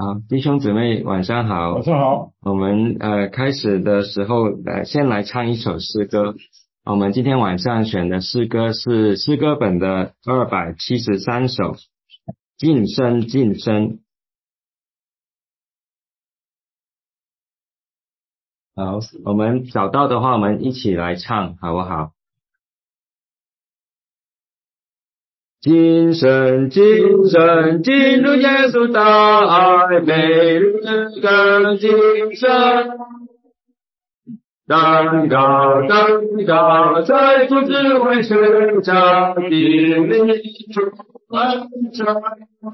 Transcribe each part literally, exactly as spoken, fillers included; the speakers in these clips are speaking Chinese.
好，弟兄姊妹晚上好。 晚上好。 我们呃开始的时候呃先来唱一首诗歌。我们今天晚上选的诗歌是诗歌本的二百七十三首，晋升晋升。好，我们找到的话我们一起来唱好不好？今生今生进入耶稣大爱，每日更今生，登高登高在主智慧成长，经历主恩宠，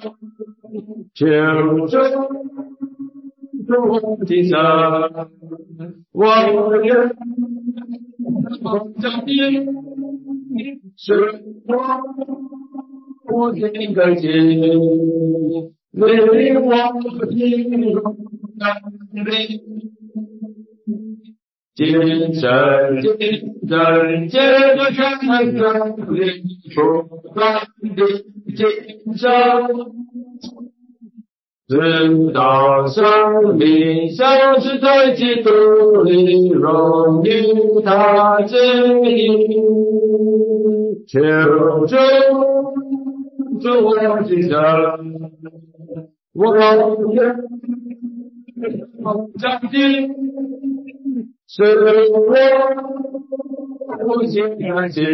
求主主今生，我愿奉着你是我我心更新，令我进入能力，今生今生借着全能力，不断的今生，直到生命消失在基督里，荣于他旨意，求主主我今生，我愿奉着你是我无心感激，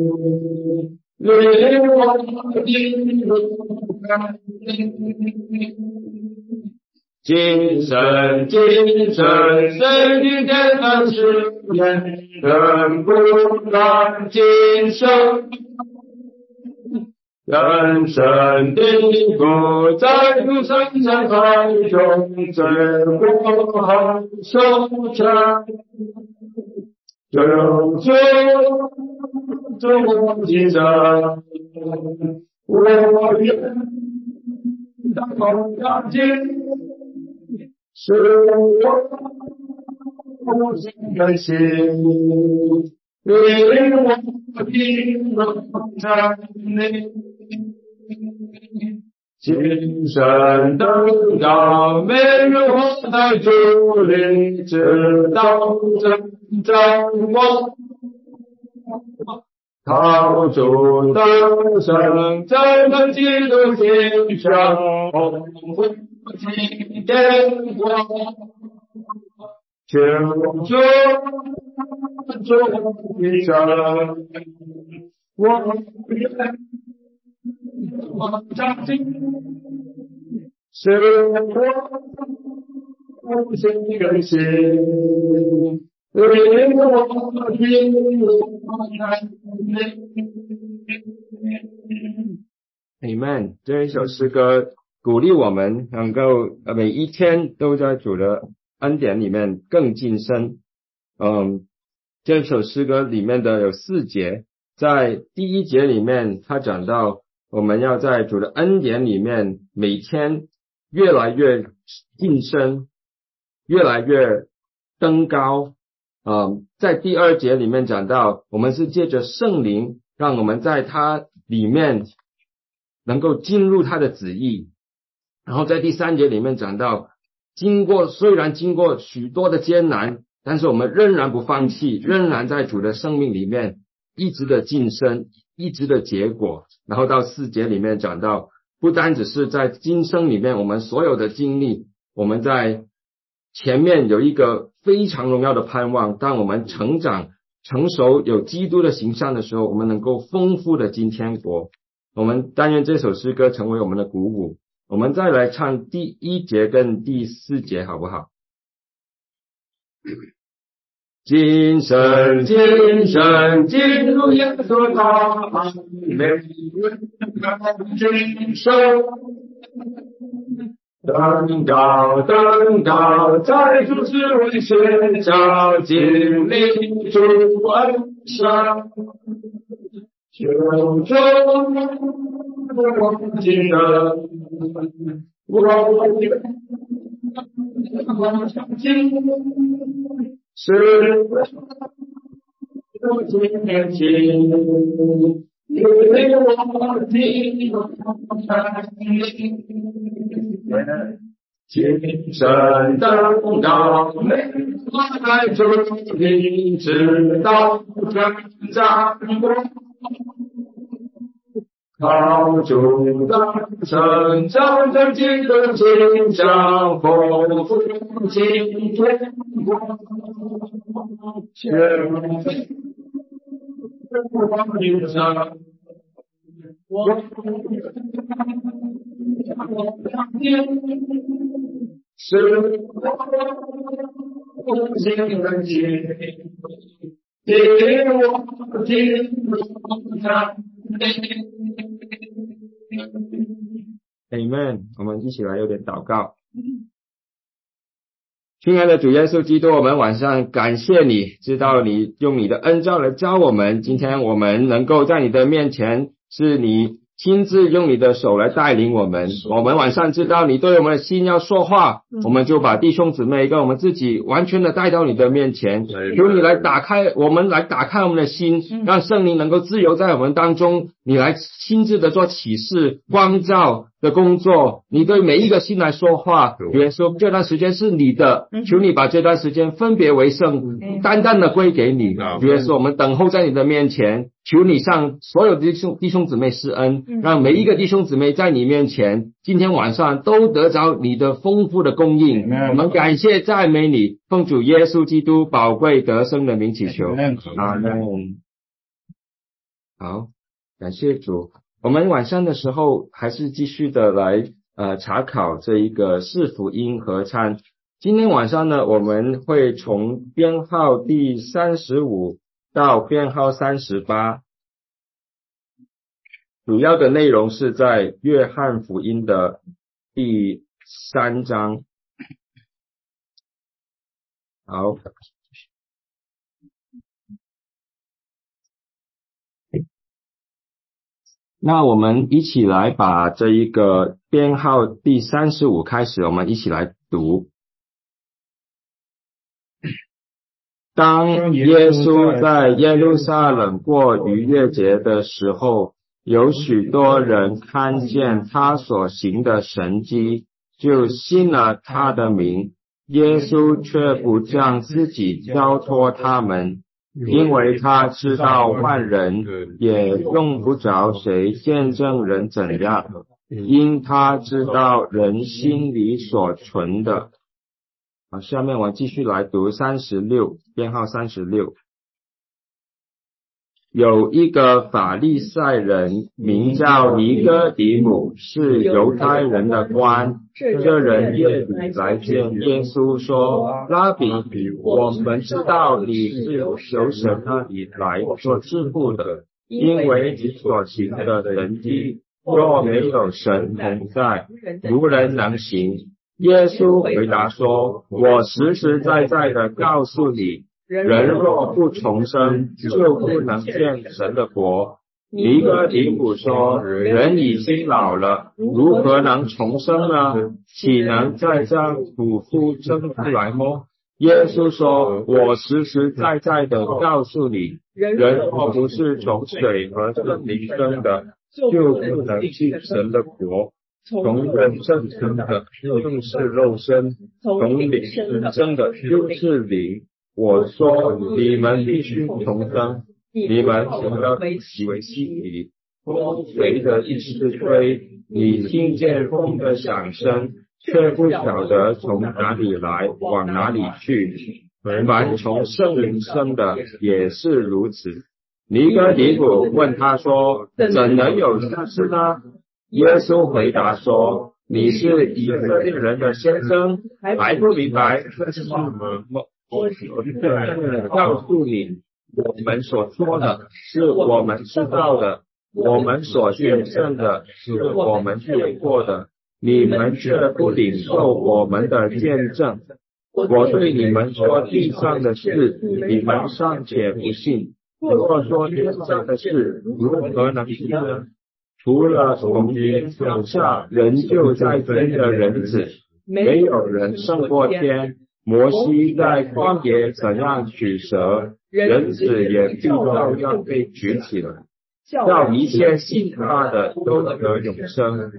令我进入感激，今生今生身体健康是人，更不让今生人生的苦在路上在海中，最不好收场，救主主今生，我愿当奉感激，是我无心甘心，令我进入真理，今生登高，每日活在主里，直到真正光，靠主登升，在那基督心上，红红金灯光，求主主今生，我愿奉着你是我无心甘心，令我进入真理。Amen。这一首诗歌鼓励我们能够每一天都在主的恩典里面更晋升。嗯，这首诗歌里面的有四节，在第一节里面他讲到我们要在主的恩典里面每天越来越晋升，越来越登高。嗯，在第二节里面讲到我们是借着圣灵让我们在他里面能够进入他的旨意。然后在第三节里面讲到经过虽然经过许多的艰难，但是我们仍然不放弃，仍然在主的生命里面一直的晋升，一直的结果。然后到四节里面讲到不单只是在今生里面我们所有的经历，我们在前面有一个非常荣耀的盼望，当我们成长成熟有基督的形象的时候，我们能够丰富的进天国。我们但愿这首诗歌成为我们的鼓舞。我们再来唱第一节跟第四节好不好？今生今生进入耶稣大爱，每日更今生，登高登高在主智慧宣召，经历主恩赏，求主我今生，我愿奉着你是我今年情，因为我听我精神等到美来主你直到真战果，靠主的成长正经的经常丰富今天光，全我印象我是我心的结，给我听他。Amen， 我们一起来有点祷告。亲爱的主耶稣基督，我们晚上感谢你，知道你用你的恩召来教我们，今天我们能够在你的面前，是你亲自用你的手来带领我们。我们晚上知道你对我们的心要说话，我们就把弟兄姊妹跟我们自己完全的带到你的面前，求你来打开我们，来打开我们的心，让圣灵能够自由在我们当中，你来亲自的做启示光照的工作，你对每一个心来说话。主耶稣，这段时间是你的，求你把这段时间分别为圣，单单的归给你。主耶稣，我们等候在你的面前，求你向所有弟兄弟兄姊妹施恩，让每一个弟兄姊妹在你面前今天晚上都得着你的丰富的供应。我们感谢赞美你，奉主耶稣基督宝贵得胜的名祈求，阿们。好，感谢主。我们晚上的时候还是继续的来呃查考这一个四福音合参。今天晚上呢，我们会从编号第三十五到编号三十八，主要的内容是在约翰福音的第三章。好，那我们一起来把这一个编号第三十五开始，我们一起来读。当耶稣在耶路撒冷过逾越节的时候，有许多人看见他所行的神迹，就信了他的名。耶稣却不将自己交托他们，因为他知道万人也用不着谁见证人怎样，因他知道人心里所存的。好，下面我继续来读三十六，编号三十六。有一个法利赛人名叫尼哥底母，是犹太人的官。这人夜里来见耶稣说，拉比，我们知道你是由神那里来做致富的，因为你所行的神迹，若没有神同在，无人能行。耶稣回答说，我实实在在的告诉你，人若不重生，就不能见神的国。尼哥底母说，人已经老了，如何能重生呢？岂能再将土夫生出来么？耶稣说，我实实在在的告诉你，人若不是从水和圣灵生的，就不能进神的国。从人生生的就是肉身，从灵生的就是灵。我说你们必须重生，你们除了以为稀奇，风随着一时吹，你听见风的响声，却不晓得从哪里来，往哪里去。凡从圣灵生的也是如此。尼哥底母问他说，怎能有这事呢？耶稣回答说，你是以色列人的先生，还不明白这是什么？我告诉你，我们所说的是我们知道的，我们所见证的是我们见过的，你们却不领受我们的见证。我对你们说地上的事，你们尚且不信，若说天上的事，如何能信呢？除了从天降下人就在天的人子，没有人胜过天。摩西在旷野怎样取蛇，人子也必照样被举起来，叫一切信他的都得永生。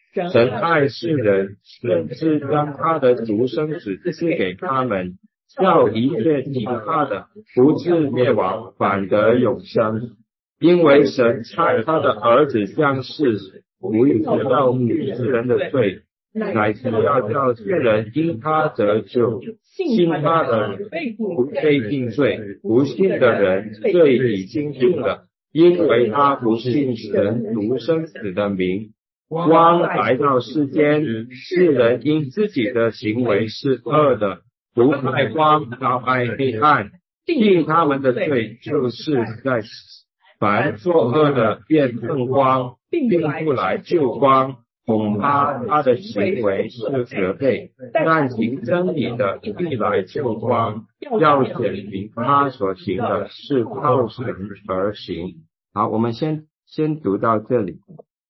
神爱世人，甚至将他的独生子赐给他们，叫一切听他的不至灭亡，反得永生。因为神差他的儿子降世，不是要灭世人的罪，乃是要叫世人因他得救。信他的不被定罪，不信的人罪已经定了，因为他不信神独生子的名。光来到世间，世人因自己的行为是恶的，不爱光，倒爱黑暗，定他们的罪就是在死。凡作恶的便恨光，并不来救光，恐怕他的行为是责备；但行真理的必来救光，要显明他所行的是靠神而行。好，我们先先读到这里。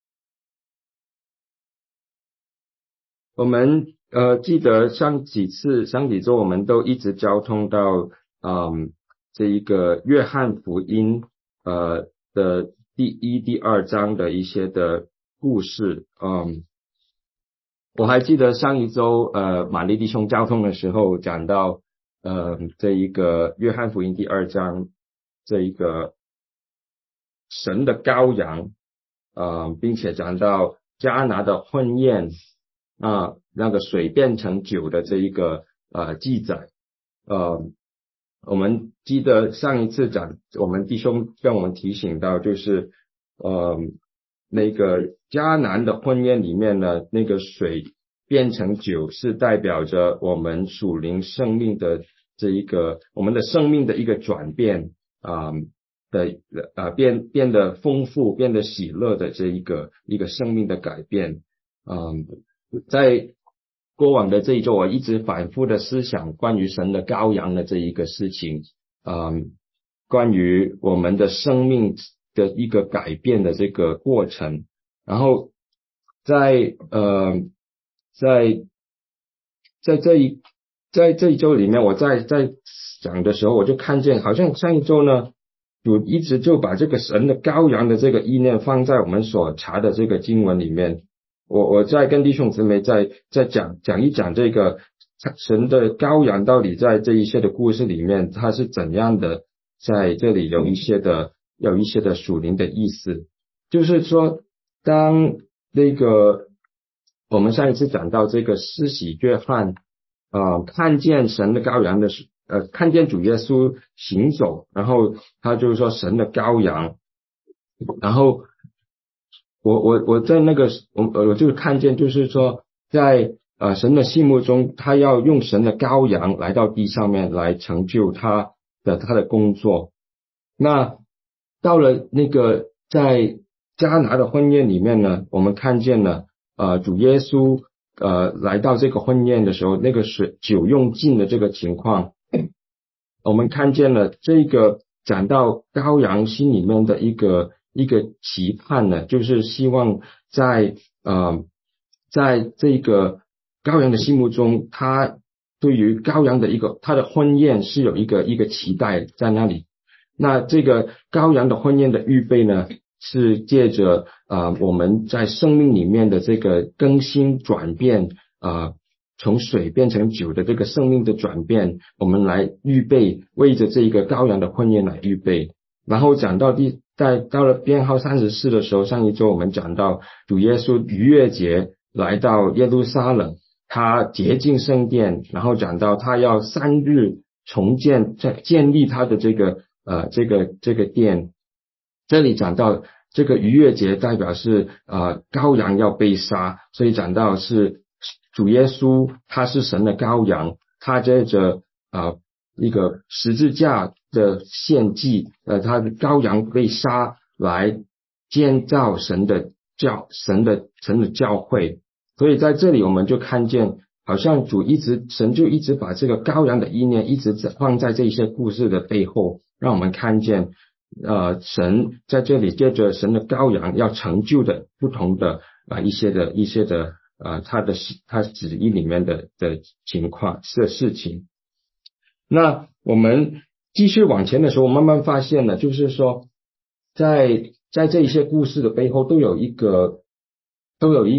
我们呃记得上几次上几周我们都一直交通到嗯这一个约翰福音呃的第一第二章的一些的故事。嗯我还记得上一周呃玛丽弟兄交通的时候讲到呃这一个约翰福音第二章这一个神的羔羊呃并且讲到迦拿的婚宴啊，那个水变成酒的这一个呃记载。呃我们记得上一次讲我们弟兄跟我们提醒到，就是呃那个迦南的婚宴里面呢，那个水变成酒是代表着我们属灵生命的这一个我们的生命的一个转变啊、呃、的呃变变得丰富变得喜乐的这一个一个生命的改变。嗯在过往的这一周，我一直反复的思想关于神的羔羊的这一个事情，嗯，关于我们的生命的一个改变的这个过程。然后在呃在在这一在这一周里面，我在在讲的时候，我就看见好像上一周呢，主一直就把这个神的羔羊的这个意念放在我们所查的这个经文里面。我我在跟弟兄姊妹在在讲讲一讲这个神的羔羊到底在这一些的故事里面，它是怎样的，在这里有一些的有一些的属灵的意思。就是说，当那个我们上一次讲到这个施洗约翰啊、呃，看见神的羔羊的时呃，看见主耶稣行走，然后他就是说神的羔羊，然后。我我我在那个我我就看见，就是说在呃神的心目中，他要用神的羔羊来到地上面来成就他的他的工作。那到了那个在迦拿的婚宴里面呢，我们看见了呃主耶稣呃来到这个婚宴的时候，那个水酒用尽的这个情况，我们看见了这个讲到羔羊心里面的一个一个期盼呢，就是希望在呃在这个羔羊的心目中，他对于羔羊的一个他的婚宴是有一个一个期待在那里。那这个羔羊的婚宴的预备呢，是借着呃我们在生命里面的这个更新转变啊。呃从水变成酒的这个生命的转变，我们来预备，为着这一个羔羊的婚宴来预备。然后讲到第在到了编号三十四的时候，上一周我们讲到主耶稣逾越节来到耶路撒冷，他洁净圣殿，然后讲到他要三日重建再建立他的这个呃这个这个殿。这里讲到这个逾越节代表是呃羔羊要被杀，所以讲到是主耶稣他是神的羔羊，他借着啊一个十字架的献祭，呃他的羔羊被杀来建造神的教神的神的教会。所以在这里我们就看见，好像主一直神就一直把这个羔羊的意念一直放在这些故事的背后，让我们看见呃神在这里借着神的羔羊要成就的不同的啊、呃、一些的一些的呃，他的他旨意里面的的情况的事情。那我们继续往前的时候，慢慢发现了，就是说，在在这一些故事的背后，都有一个都有一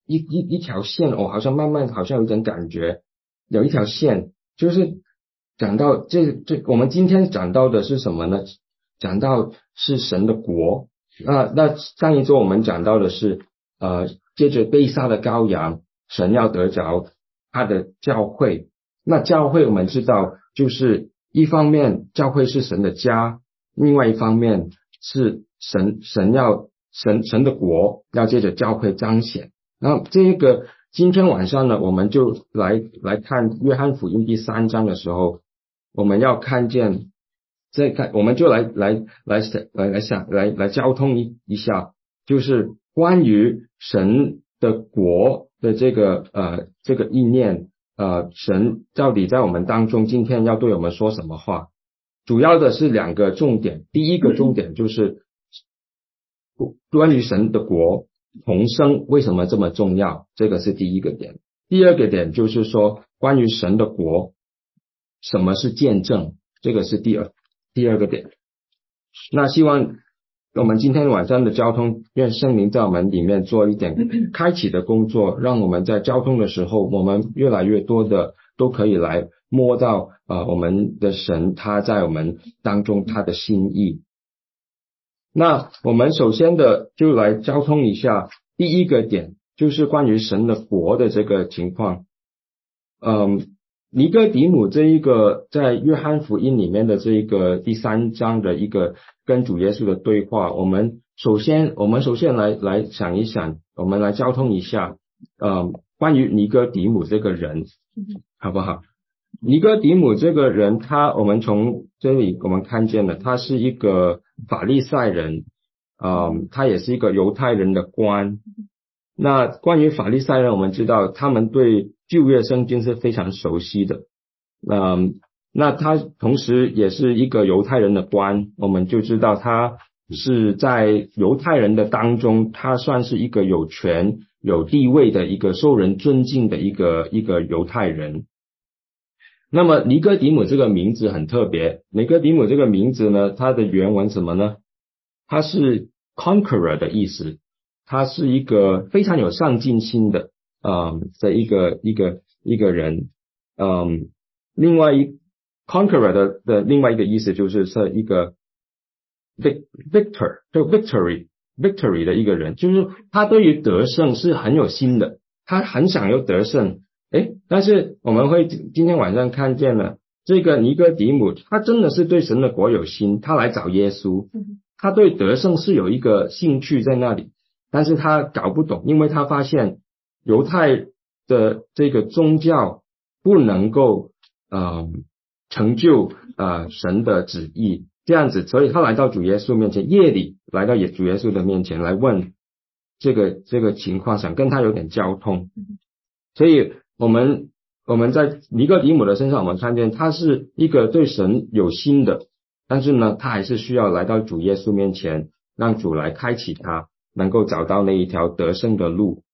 一一一条线，哦，好像慢慢好像有点感觉，有一条线，就是讲到这这我们今天讲到的是什么呢？讲到是神的国。那那上一周我们讲到的是呃，接着被杀的羔羊，神要得着他的教会。那教会我们知道，就是一方面教会是神的家，另外一方面是神神要神神的国要借着教会彰显。那这一个今天晚上呢，我们就来来看约翰福音第三章的时候，我们要看见这看，我们就来来来想来来想来来交通一一下，就是关于神的国的这个呃这个意念，呃神到底在我们当中今天要对我们说什么话？主要的是两个重点，第一个重点就是关于神的国重生为什么这么重要，这个是第一个点。第二个点就是说关于神的国什么是见证，这个是第二第二个点。那希望我们今天晚上的交通，愿圣灵在我们里面做一点开启的工作，让我们在交通的时候，我们越来越多的都可以来摸到呃我们的神他在我们当中他的心意。那我们首先的就来交通一下第一个点，就是关于神的国的这个情况。嗯，尼哥底母这一个在约翰福音里面的这一个第三章的一个跟主耶稣的对话，我们首先我们首先来来想一想，我们来交通一下，嗯，关于尼哥底母这个人，好不好？尼哥底母这个人，他我们从这里我们看见了，他是一个法利赛人，嗯，他也是一个犹太人的官。那关于法利赛人，我们知道他们对旧约圣经是非常熟悉的，嗯，那他同时也是一个犹太人的官，我们就知道他是在犹太人的当中，他算是一个有权有地位的一个受人尊敬的一个一个犹太人。那么尼哥底母这个名字很特别，尼哥底母这个名字呢，它的原文什么呢？它是 conqueror 的意思，他是一个非常有上进心的嗯的一个一个一个人。嗯，另外一 conqueror 的的另外一个意思就是是一个 victor 就 victory victory 的一个人，就是他对于得胜是很有心的，他很想要得胜。诶，但是我们会今天晚上看见了这个尼哥底母，他真的是对神的国有心，他来找耶稣，他对得胜是有一个兴趣在那里，但是他搞不懂，因为他发现犹太的这个宗教不能够呃成就呃神的旨意，这样子，所以他来到主耶稣面前，夜里来到也主耶稣的面前来问这个这个情况，想跟他有点交通。所以我们我们在尼哥底母的身上，我们看见他是一个对神有心的，但是呢，他还是需要来到主耶稣面前，让主来开启他，能够找到那一条得胜的路。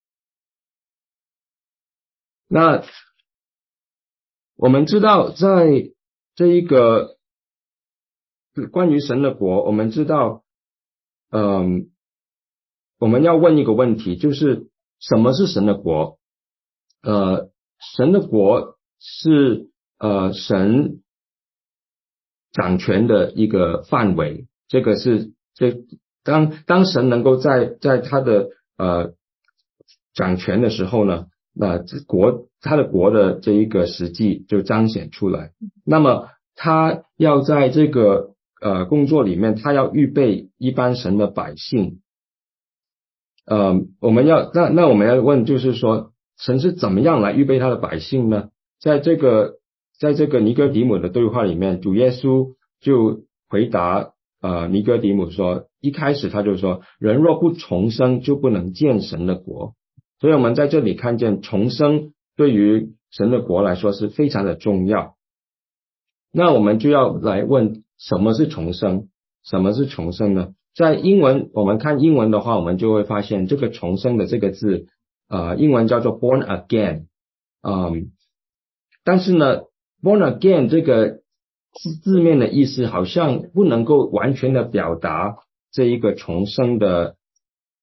那我们知道，在这一个关于神的国，我们知道，嗯，我们要问一个问题，就是什么是神的国？呃，神的国是呃神掌权的一个范围，这个是这当当神能够在在他的呃掌权的时候呢，那、呃、国他的国的这一个实际就彰显出来。那么他要在这个呃工作里面，他要预备一般神的百姓。呃，我们要那那我们要问，就是说神是怎么样来预备他的百姓呢？在这个在这个尼哥底母的对话里面，主耶稣就回答呃尼哥底母说，一开始他就说，人若不重生，就不能见神的国。所以我们在这里看见重生对于神的国来说是非常的重要。那我们就要来问，什么是重生？什么是重生呢？在英文，我们看英文的话，我们就会发现这个重生的这个字，呃，英文叫做 born again， 嗯，但是呢 born again 这个字字面的意思好像不能够完全的表达这一个重生的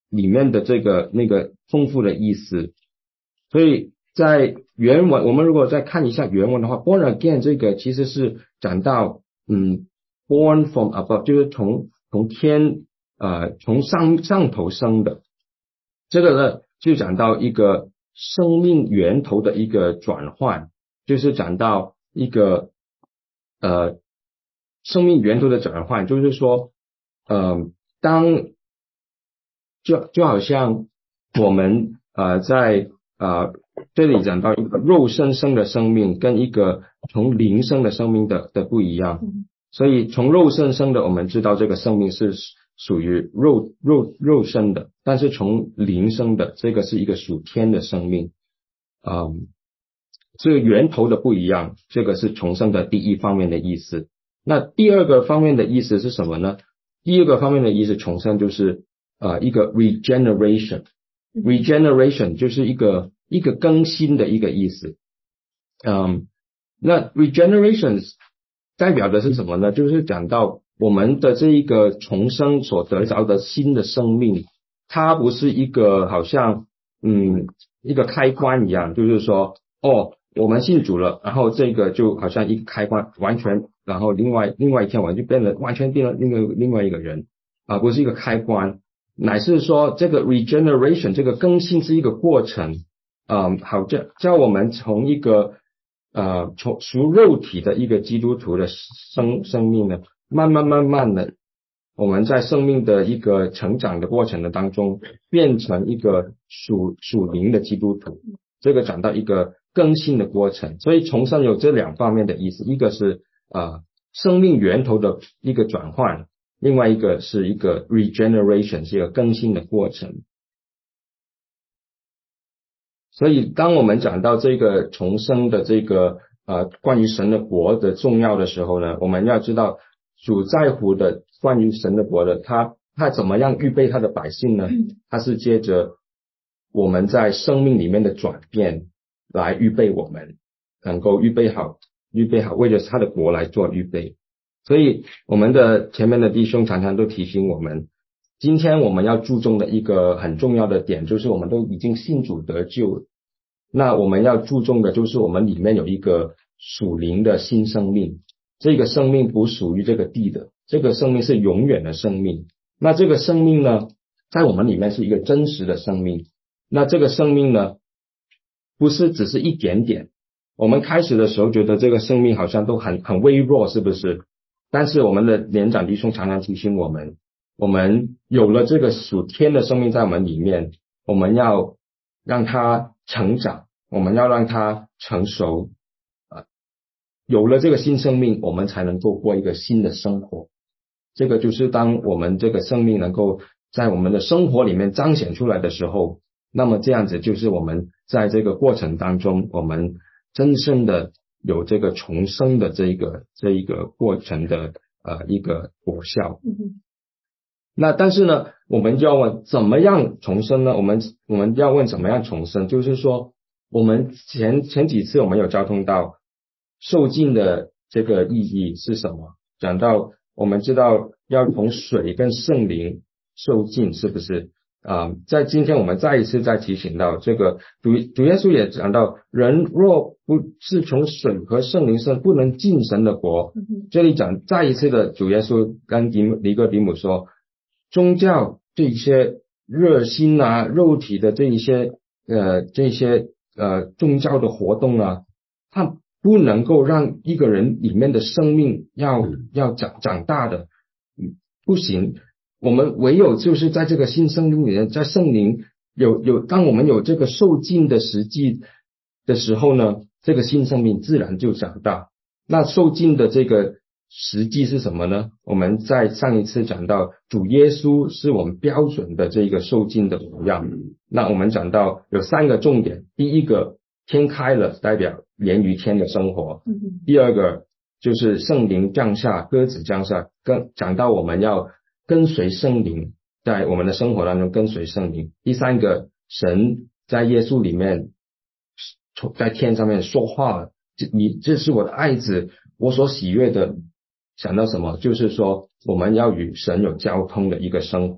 里面的这个那个丰富的意思。所以在原文，我们如果再看一下原文的话 ，born again 这个其实是讲到嗯 born from above， 就是从从天呃从上上头生的。这个呢就讲到一个生命源头的一个转换，就是讲到一个呃生命源头的转换，就是说呃当就就好像我们呃在呃这里讲到一个肉身生的生命跟一个从灵生的生命的的不一样，所以从肉身生的我们知道这个生命是属于肉肉肉身的，但是从灵生的这个是一个属天的生命，嗯，这个源头的不一样，这个是重生的第一方面的意思。那第二个方面的意思是什么呢？第二个方面的意思重生就是呃一个 regeneration， regeneration 就是一个一个更新的一个意思。嗯，那 regeneration 代表的是什么呢？就是讲到我们的这一个重生所得着的新的生命，它不是一个好像嗯一个开关一样，就是说哦我们信主了，然后这个就好像一个开关，完全然后另外另外一天我就变了，完全变了另外另外一个人啊，不是一个开关，乃是说这个 regeneration 这个更新是一个过程，嗯，好叫叫我们从一个呃从属肉体的一个基督徒的生生命呢，慢慢慢慢的我们在生命的一个成长的过程的当中，变成一个属属灵的基督徒，这个讲到一个更新的过程。所以重生有这两方面的意思，一个是呃生命源头的一个转换，另外一个是一个 regeneration， 是一个更新的过程。所以当我们讲到这个重生的这个呃关于神的国的重要的时候呢，我们要知道主在乎的关于神的国的，他他怎么样预备他的百姓呢？他是接着我们在生命里面的转变来预备我们，能够预备好预备好为了他的国来做预备。所以我们的前面的弟兄常常都提醒我们，今天我们要注重的一个很重要的点，就是我们都已经信主得救，那我们要注重的就是我们里面有一个属灵的新生命，这个生命不属于这个地的，这个生命是永远的生命。那这个生命呢，在我们里面是一个真实的生命。那这个生命呢，不是只是一点点。我们开始的时候觉得这个生命好像都很很微弱，是不是？但是我们的年长弟兄常常提醒我们，我们有了这个属天的生命在我们里面，我们要让它成长，我们要让它成熟，啊，有了这个新生命，我们才能够过一个新的生活。这个就是当我们这个生命能够在我们的生活里面彰显出来的时候，那么这样子就是我们在这个过程当中，我们真正的有这个重生的这一个这一个过程的呃一个果效。嗯，那但是呢，我们就要问怎么样重生呢？我们我们要问怎么样重生，就是说我们前前几次我们有交通到受浸的这个意义是什么？讲到我们知道要从水跟圣灵受浸，是不是？啊、呃，在今天我们再一次再提醒到这个主主耶稣也讲到，人若不是从水和圣灵生，不能进神的国。嗯、这里讲再一次的，主耶稣跟尼尼哥底母说，宗教这一些热心啊、肉体的这一些呃这些呃宗教的活动啊，它不能够让一个人里面的生命要要长长大的，嗯，不行。我们唯有就是在这个新生命里面，在圣灵有有，当我们有这个受浸的实际的时候呢，这个新生命自然就长大。那受浸的这个实际是什么呢？我们在上一次讲到，主耶稣是我们标准的这个受浸的模样。那我们讲到有三个重点，第一个天开了，代表连于天的生活；第二个就是圣灵降下，鸽子降下，跟讲到我们要跟随圣灵，在我们的生活当中跟随圣灵。第三个，神在耶稣里面在天上面说话了，你这是我的爱子，我所喜悦的。想到什么？就是说我们要与神有交通的一个生活。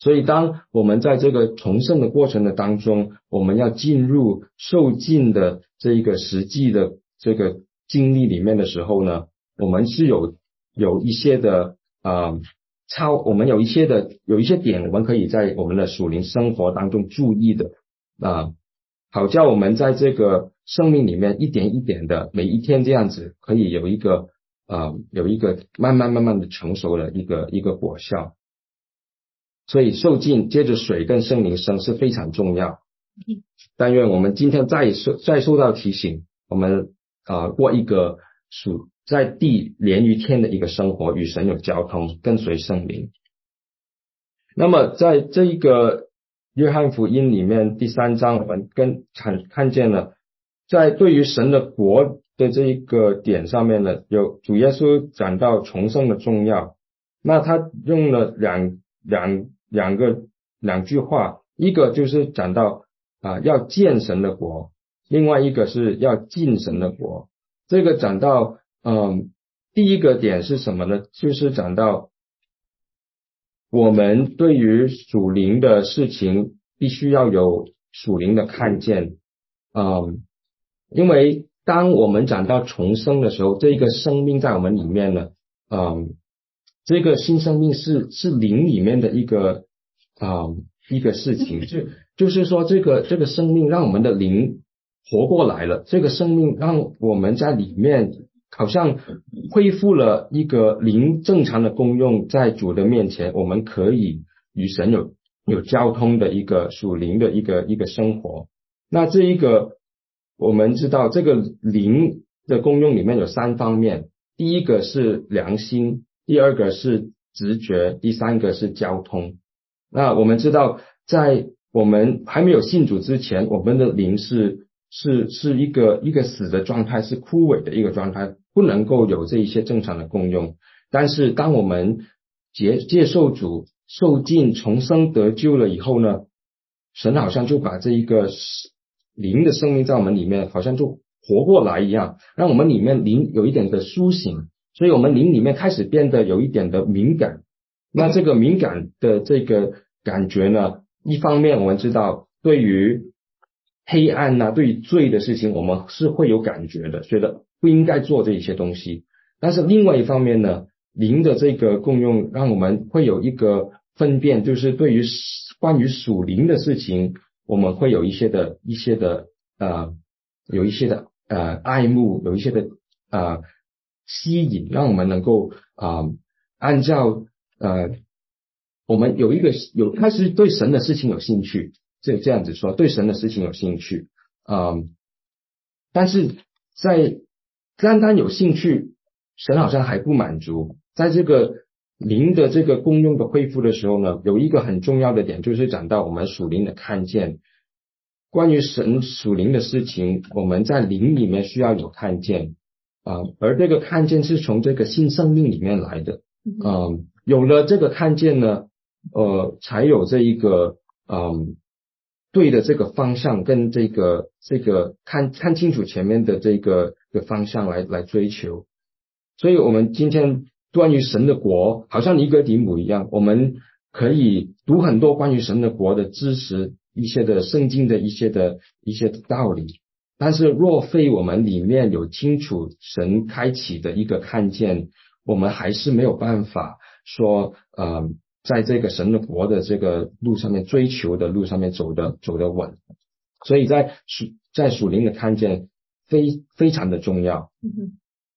所以当我们在这个重生的过程的当中，我们要进入受尽的这一个实际的这个经历里面的时候呢，我们是有有一些的啊、呃、超，我们有一些的有一些点，我们可以在我们的属灵生活当中注意的啊、呃，好叫我们在这个生命里面一点一点的每一天这样子，可以有一个啊、呃、有一个慢慢慢慢的成熟的一个一个果效。所以受尽接着水跟圣灵生是非常重要。但愿我们今天再受再受到提醒，我们啊、呃、过一个属在地连于天的一个生活，与神有交通，跟随圣灵。那么在这一个约翰福音里面第三章，我们跟看看见了，在对于神的国的这一个点上面呢，有主耶稣讲到重生的重要。那他用了两两两个两句话，一个就是讲到啊要见神的国，另外一个是要进神的国。这个讲到嗯第一个点是什么呢？就是讲到我们对于属灵的事情必须要有属灵的看见。嗯，因为当我们讲到重生的时候，这一个生命在我们里面呢，嗯。这个新生命是是灵里面的一个啊、呃、一个事情，就就是说这个这个生命让我们的灵活过来了，这个生命让我们在里面好像恢复了一个灵正常的功用，在主的面前，我们可以与神有有交通的一个属灵的一个一个生活。那这一个我们知道，这个灵的功用里面有三方面，第一个是良心。第二个是直觉，第三个是交通。那我们知道，在我们还没有信主之前，我们的灵是是是一个一个死的状态，是枯萎的一个状态，不能够有这一些正常的功用。但是当我们接接受主、受尽、重生得救了以后呢，神好像就把这一个灵的生命在我们里面，好像就活过来一样，让我们里面灵有一点的苏醒。所以我们灵里面开始变得有一点的敏感，那这个敏感的这个感觉呢，一方面我们知道对于黑暗呐、啊、对于罪的事情我们是会有感觉的，觉得不应该做这一些东西。但是另外一方面呢，灵的这个功用让我们会有一个分辨，就是对于关于属灵的事情，我们会有一些的一些的呃有一些的呃爱慕，有一些的呃吸引，让我们能够啊、呃、按照呃我们有一个有开始对神的事情有兴趣，这这样子说，对神的事情有兴趣啊、呃，但是在单单有兴趣，神好像还不满足。在这个灵的这个功用的恢复的时候呢，有一个很重要的点，就是讲到我们属灵的看见。关于神属灵的事情，我们在灵里面需要有看见啊、呃，而这个看见是从这个新生命里面来的。嗯、呃，有了这个看见呢，呃，才有这一个嗯、呃、对的这个方向跟这个这个看看清楚前面的这个的方向来来追求。所以我们今天关于神的国，好像尼哥底母一样，我们可以读很多关于神的国的知识，一些的圣经的一些的一些的道理。但是若非我们里面有清楚神开启的一个看见，我们还是没有办法说呃在这个神的国的这个路上面追求的路上面走的走得稳。所以在属在属灵的看见非非常的重要。嗯，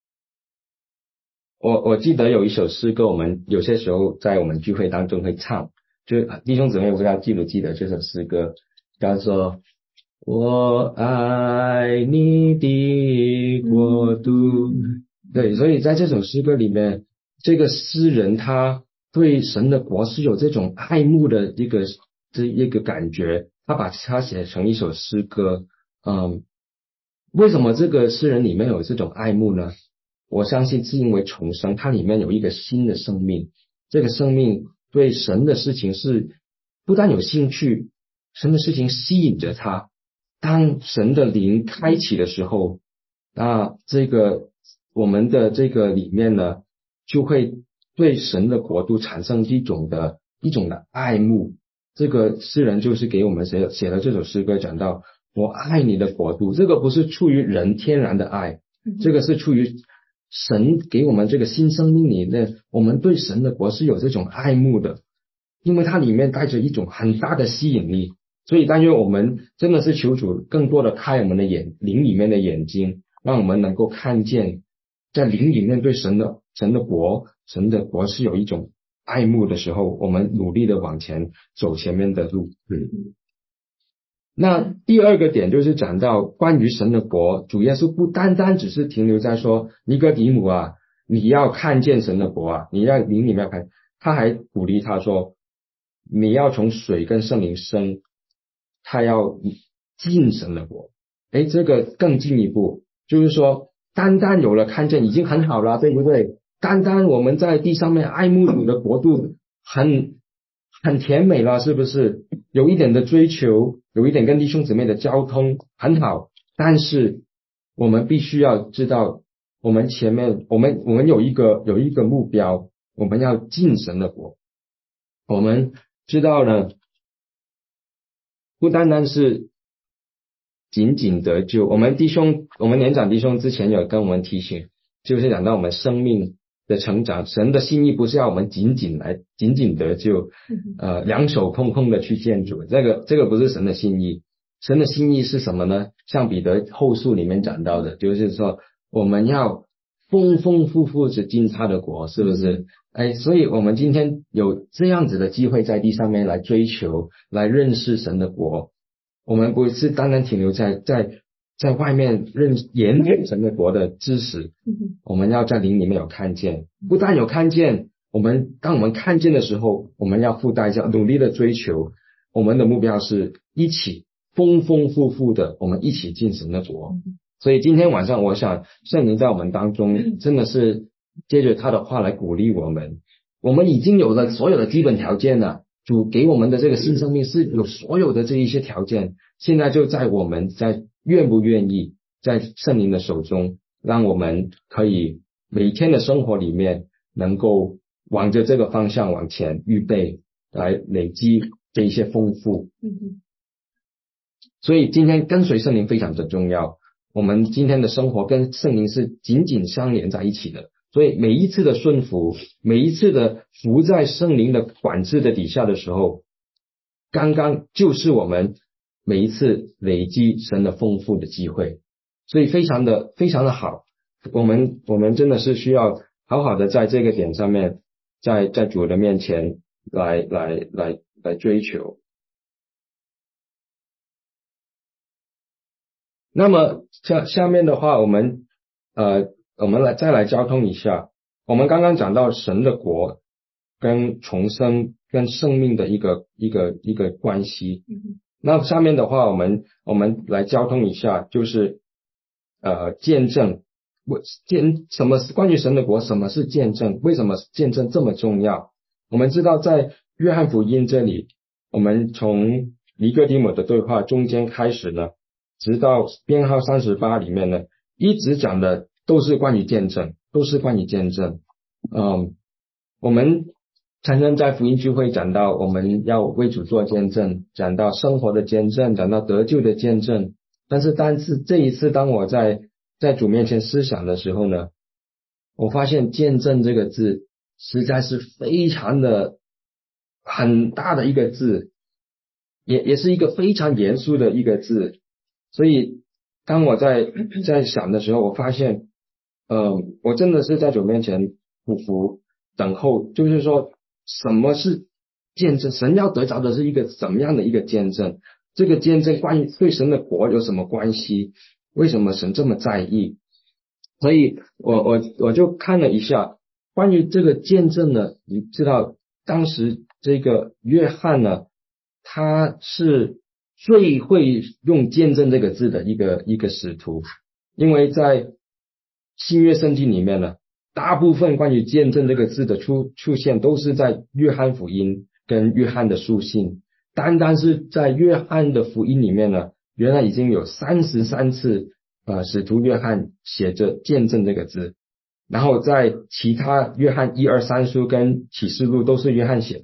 我我记得有一首诗歌，我们有些时候在我们聚会当中会唱，就弟兄姊妹不知道记不记得这首诗歌，叫做我爱你的国度。对，所以在这首诗歌里面，这个诗人他对神的国是有这种爱慕的一个这一个感觉，他把它写成一首诗歌。嗯，为什么这个诗人里面有这种爱慕呢？我相信是因为重生，它里面有一个新的生命，这个生命对神的事情是不但有兴趣，神的事情吸引着他。当神的灵开启的时候，那这个我们的这个里面呢，就会对神的国度产生一种的一种的爱慕。这个诗人就是给我们写写了这首诗歌，讲到我爱你的国度，这个不是出于人天然的爱，这个是出于神给我们这个新生命里的，我们对神的国是有这种爱慕的，因为它里面带着一种很大的吸引力。所以但愿我们真的是求主更多的开我们的眼灵里面的眼睛，让我们能够看见在灵里面对神的神的国神的国是有一种爱慕的时候，我们努力的往前走前面的路。嗯，那第二个点就是讲到关于神的国，主耶稣不单单只是停留在说尼哥底母啊，你要看见神的国啊，你要灵里面要看，他还鼓励他说你要从水跟圣灵生，他要进神的国。诶，这个更进一步，就是说单单有了看见已经很好了，对不对？单单我们在地上面爱慕主的国度很很甜美了，是不是？有一点的追求，有一点跟弟兄姊妹的交通很好，但是我们必须要知道，我们前面我们我们有一个有一个目标，我们要进神的国。我们知道呢，不单单是仅仅得救，我们弟兄我们年长弟兄之前有跟我们提醒，就是讲到我们生命的成长，神的心意不是要我们仅仅来仅仅得救，呃，两手空空的去见主，这个这个不是神的心意。神的心意是什么呢？像彼得后书里面讲到的，就是说我们要丰丰富富是进他的国，是不是？哎，所以我们今天有这样子的机会在地上面来追求，来认识神的国。我们不是单单停留在在在外面认研究神的国的知识，我们要在灵里面有看见，不但有看见，我们当我们看见的时候，我们要付代价，努力的追求。我们的目标是一起丰丰富富的，我们一起进神的国。所以今天晚上，我想圣灵在我们当中真的是借着他的话来鼓励我们。我们已经有了所有的基本条件了，主给我们的这个新生命是有所有的这一些条件，现在就在我们在愿不愿意在圣灵的手中，让我们可以每天的生活里面能够往着这个方向往前预备，来累积这一些丰富。所以今天跟随圣灵非常的重要，我们今天的生活跟圣灵是紧紧相连在一起的。所以每一次的顺服，每一次的服在圣灵的管制的底下的时候，刚刚就是我们每一次累积神的丰富的机会。所以非常的非常的好，我们我们真的是需要好好的在这个点上面，在在主的面前来来来来追求。那么下下面的话，我们呃，我们来再来交通一下。我们刚刚讲到神的国跟重生跟生命的一个一个一个关系。那下面的话，我们我们来交通一下，就是呃见证。我见什么关于神的国，什么是见证？为什么见证这么重要？我们知道在约翰福音这里，我们从尼哥底母的对话中间开始呢，直到编号三十八里面呢，一直讲的都是关于见证，都是关于见证。嗯，我们常常在福音聚会讲到我们要为主做见证，讲到生活的见证，讲到得救的见证。但是但是这一次当我在在主面前思想的时候呢，我发现见证这个字实在是非常的很大的一个字，也也是一个非常严肃的一个字。所以当我在在想的时候，我发现呃，我真的是在主面前匍匐等候，就是说什么是见证？神要得着的是一个怎么样的一个见证？这个见证关于对神的国有什么关系？为什么神这么在意？所以我我我就看了一下关于这个见证呢，你知道当时这个约翰呢，他是最会用见证这个字的一个一个使徒，因为在新约圣经里面呢，大部分关于见证这个字的出出现都是在约翰福音跟约翰的书信。单单是在约翰的福音里面呢，原来已经有三十三次呃，使徒约翰写着见证这个字，然后在其他约翰一二三书跟启示录都是约翰写的，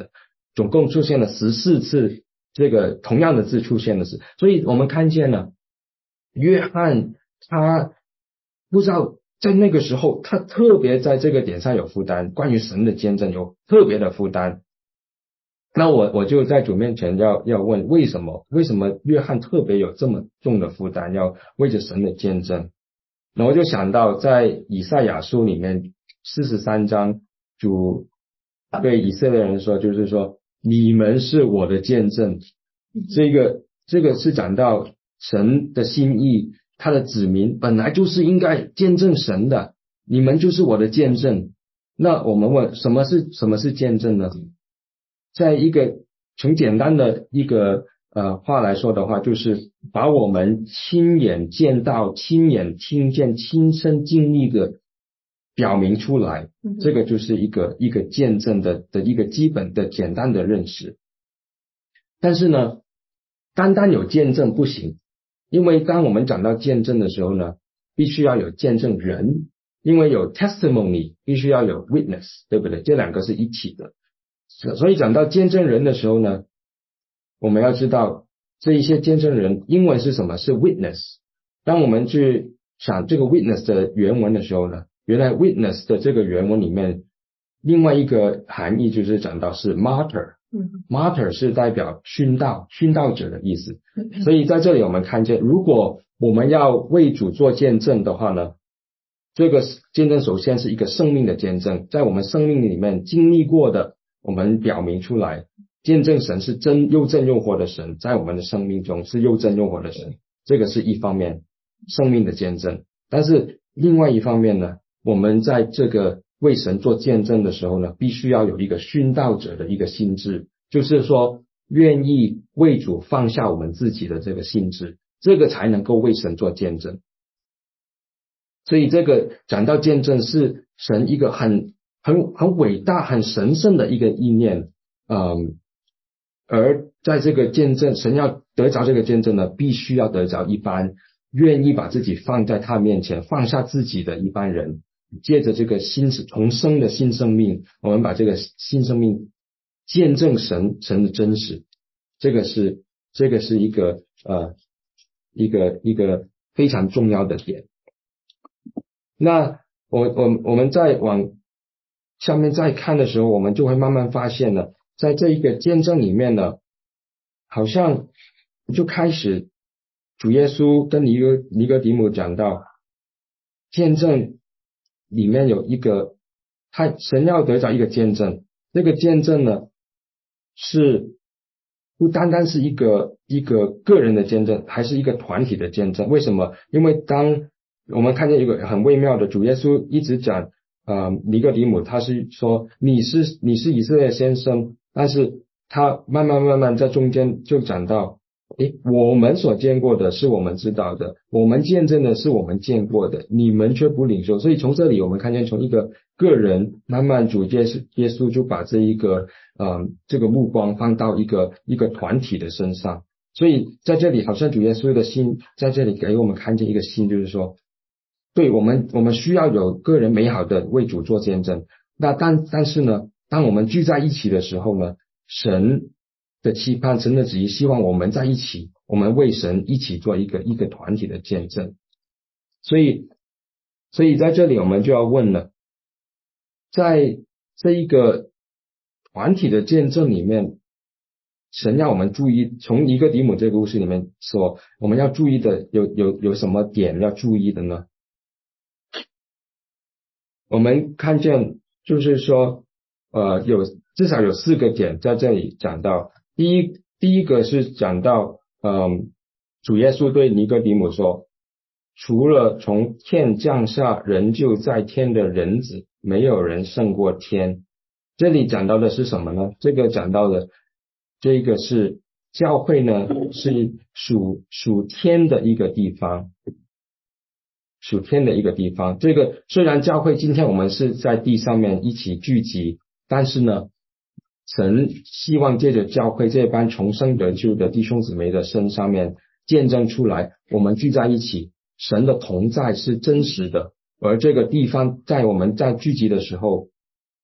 总共出现了十四次这个同样的字出现的是，所以我们看见了约翰他不知道在那个时候他特别在这个点上有负担，关于神的见证有特别的负担。那我我就在主面前要要问为什么为什么约翰特别有这么重的负担，要为着神的见证。那我就想到在以赛亚书里面四十三章，主对以色列人说，就是说你们是我的见证。这个这个是讲到神的心意，他的子民本来就是应该见证神的，你们就是我的见证。那我们问什么是什么是见证呢？在一个从简单的一个呃话来说的话，就是把我们亲眼见到、亲眼听见、亲身经历的表明出来，这个就是一个一个见证的的一个基本的简单的认识。但是呢，单单有见证不行，因为当我们讲到见证的时候呢，必须要有见证人，因为有 testimony 必须要有 witness， 对不对？这两个是一起的。所以讲到见证人的时候呢，我们要知道这一些见证人英文是什么？是 witness。 当我们去想这个 witness 的原文的时候呢，原来 witness 的这个原文里面另外一个含义就是讲到是 martyr， martyr 是代表殉道殉道者的意思。所以在这里我们看见，如果我们要为主做见证的话呢，这个见证首先是一个生命的见证，在我们生命里面经历过的，我们表明出来，见证神是真又真又活的神，在我们的生命中是又真又活的神，这个是一方面生命的见证。但是另外一方面呢，我们在这个为神做见证的时候呢，必须要有一个殉道者的一个心志，就是说愿意为主放下我们自己的这个心志，这个才能够为神做见证。所以这个讲到见证是神一个很很很伟大很神圣的一个意念，嗯，而在这个见证，神要得着这个见证呢，必须要得着一般愿意把自己放在他面前放下自己的一般人，借着这个新重生的新生命，我们把这个新生命见证神神的真实，这个是这个是一个呃一个一个非常重要的点。那我我我们再往下面再看的时候，我们就会慢慢发现了，在这一个见证里面呢，好像就开始主耶稣跟尼哥尼哥底母讲到，见证里面有一个，他神要得着一个见证，这个见证呢是不单单是一个一个个人的见证，还是一个团体的见证。为什么？因为当我们看见一个很微妙的，主耶稣一直讲呃尼哥底母，他是说你是你是以色列先生，但是他慢慢慢慢在中间就讲到，诶，我们所见过的是我们知道的，我们见证的是我们见过的，你们却不领受。所以从这里我们看见，从一个个人慢慢主耶稣耶稣就把这一个呃这个目光放到一个一个团体的身上。所以在这里好像主耶稣的心在这里给我们看见一个心，就是说对我们我们需要有个人美好的为主做见证。那但但是呢，当我们聚在一起的时候呢，神的期盼神的旨意希望我们在一起，我们为神一起做一个一个团体的见证。所以所以在这里我们就要问了，在这一个团体的见证里面，神要我们注意，从尼哥底母这个故事里面说我们要注意的有有有什么点要注意的呢？我们看见就是说呃有至少有四个点在这里讲到。第一第一个是讲到嗯主耶稣对尼哥底母说，除了从天降下人就在天的人子，没有人胜过天。这里讲到的是什么呢？这个讲到的这个是教会呢是属属天的一个地方，属天的一个地方。这个虽然教会今天我们是在地上面一起聚集，但是呢神希望借着教会这班重生得救的弟兄姊妹的身上面见证出来，我们聚在一起，神的同在是真实的，而这个地方在我们在聚集的时候，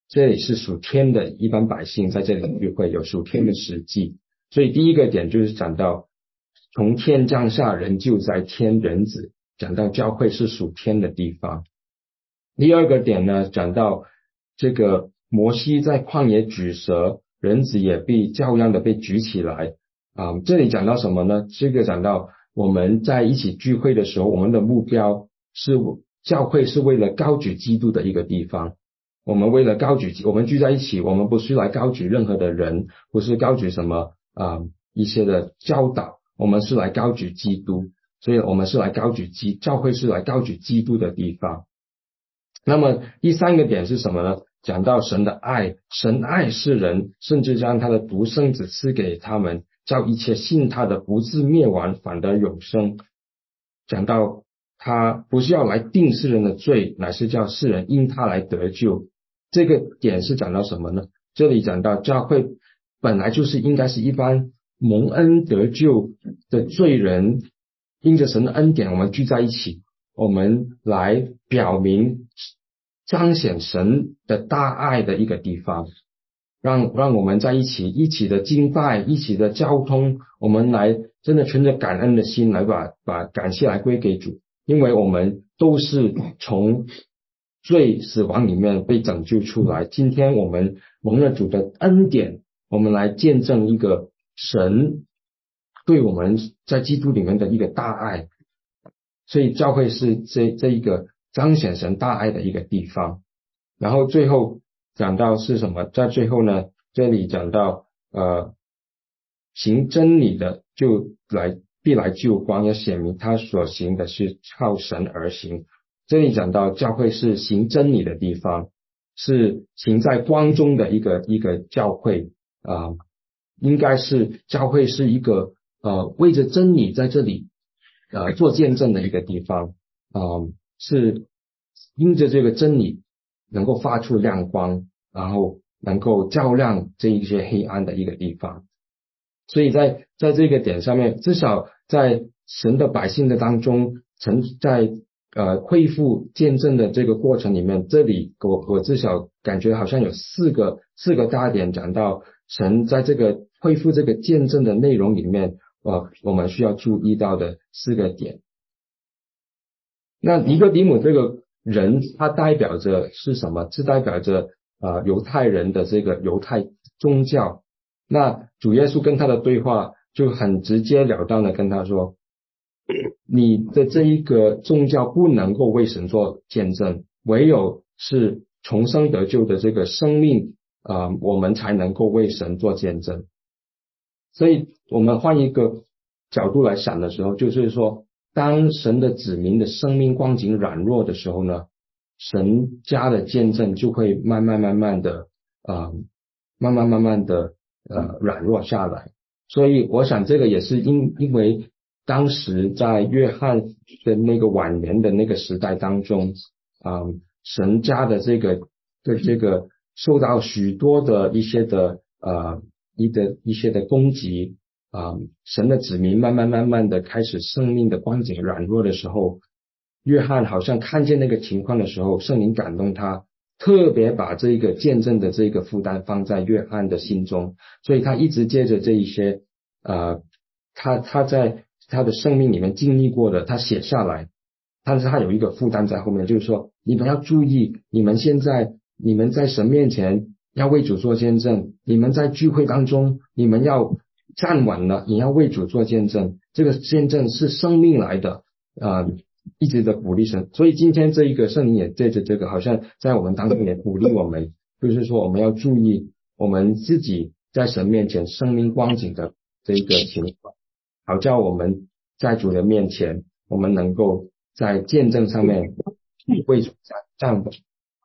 这里是属天的一般百姓在这里聚会，有属天的实际。所以第一个点就是讲到从天降下，人就在天，人子讲到教会是属天的地方。第二个点呢，讲到这个摩西在旷野举蛇，人子也被照样的被举起来啊、这里讲到什么呢？这个讲到我们在一起聚会的时候，我们的目标是教会是为了高举基督的一个地方。我们为了高举，我们聚在一起，我们不是来高举任何的人，不是高举什么啊、一些的教导，我们是来高举基督，所以我们是来高举基，教会是来高举基督的地方。那么第三个点是什么呢？讲到神的爱，神爱世人，甚至将他的独生子赐给他们，叫一切信他的不至灭亡，反得永生。讲到他不是要来定世人的罪，乃是叫世人因他来得救。这个点是讲到什么呢？这里讲到教会本来就是应该是一般蒙恩得救的罪人，因着神的恩典，我们聚在一起，我们来表明彰显神的大爱的一个地方，让让我们在一起一起的敬拜，一起的交通，我们来真的存着感恩的心来把把感谢来归给主，因为我们都是从罪死亡里面被拯救出来。今天我们蒙了主的恩典，我们来见证一个神对我们在基督里面的一个大爱，所以教会是这这一个彰显神大爱的一个地方。然后最后讲到是什么？在最后呢，这里讲到呃，行真理的就来必来救光，要显明他所行的是靠神而行。这里讲到教会是行真理的地方，是行在光中的一个一个教会啊、呃，应该是教会是一个呃为着真理在这里呃做见证的一个地方啊、呃，是因着这个真理能够发出亮光，然后能够照亮这一些黑暗的一个地方。所以在在这个点上面，至少在神的百姓的当中，曾在呃恢复见证的这个过程里面，这里我我至少感觉好像有四个四个大点讲到神在这个恢复这个见证的内容里面，呃我们需要注意到的四个点。那尼哥底母这个人，他代表着是什么？是代表着呃犹太人的这个犹太宗教。那主耶稣跟他的对话就很直截了当的跟他说，你的这一个宗教不能够为神做见证，唯有是重生得救的这个生命啊、呃，我们才能够为神做见证。所以我们换一个角度来想的时候，就是说当神的子民的生命光景软弱的时候呢，神家的见证就会慢慢慢慢的啊、呃，慢慢慢慢的呃软弱下来。所以我想这个也是因因为当时在约翰的那个晚年的那个时代当中啊、呃，神家的这个对这个受到许多的一些的呃一的一些的攻击啊、呃，神的子民慢慢慢慢的开始生命的光景软弱的时候，约翰好像看见那个情况的时候，圣灵感动他，特别把这个见证的这个负担放在约翰的心中，所以他一直接着这一些呃，他他在他的生命里面经历过的，他写下来，但是他有一个负担在后面，就是说你们要注意，你们现在你们在神面前要为主做见证，你们在聚会当中你们要站稳了，你要为主做见证，这个见证是生命来的啊、呃，一直的鼓励神。所以今天这一个圣灵也借着这个好像在我们当中也鼓励我们，就是说我们要注意我们自己在神面前生命光景的这一个情况，好叫我们在主的面前我们能够在见证上面为主站稳。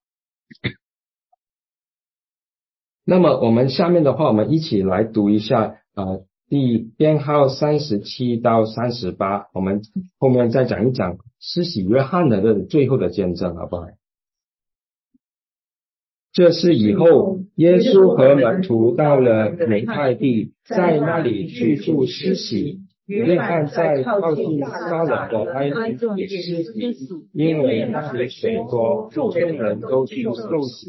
那么我们下面的话，我们一起来读一下呃第编号三十七到三十八，我们后面再讲一讲施洗约翰的这最后的见证，好不好？这是以后耶稣和门徒到了犹太地，在那里居住施洗。约翰在靠近撒冷的埃及施洗，因为那里水多，众人都去受洗。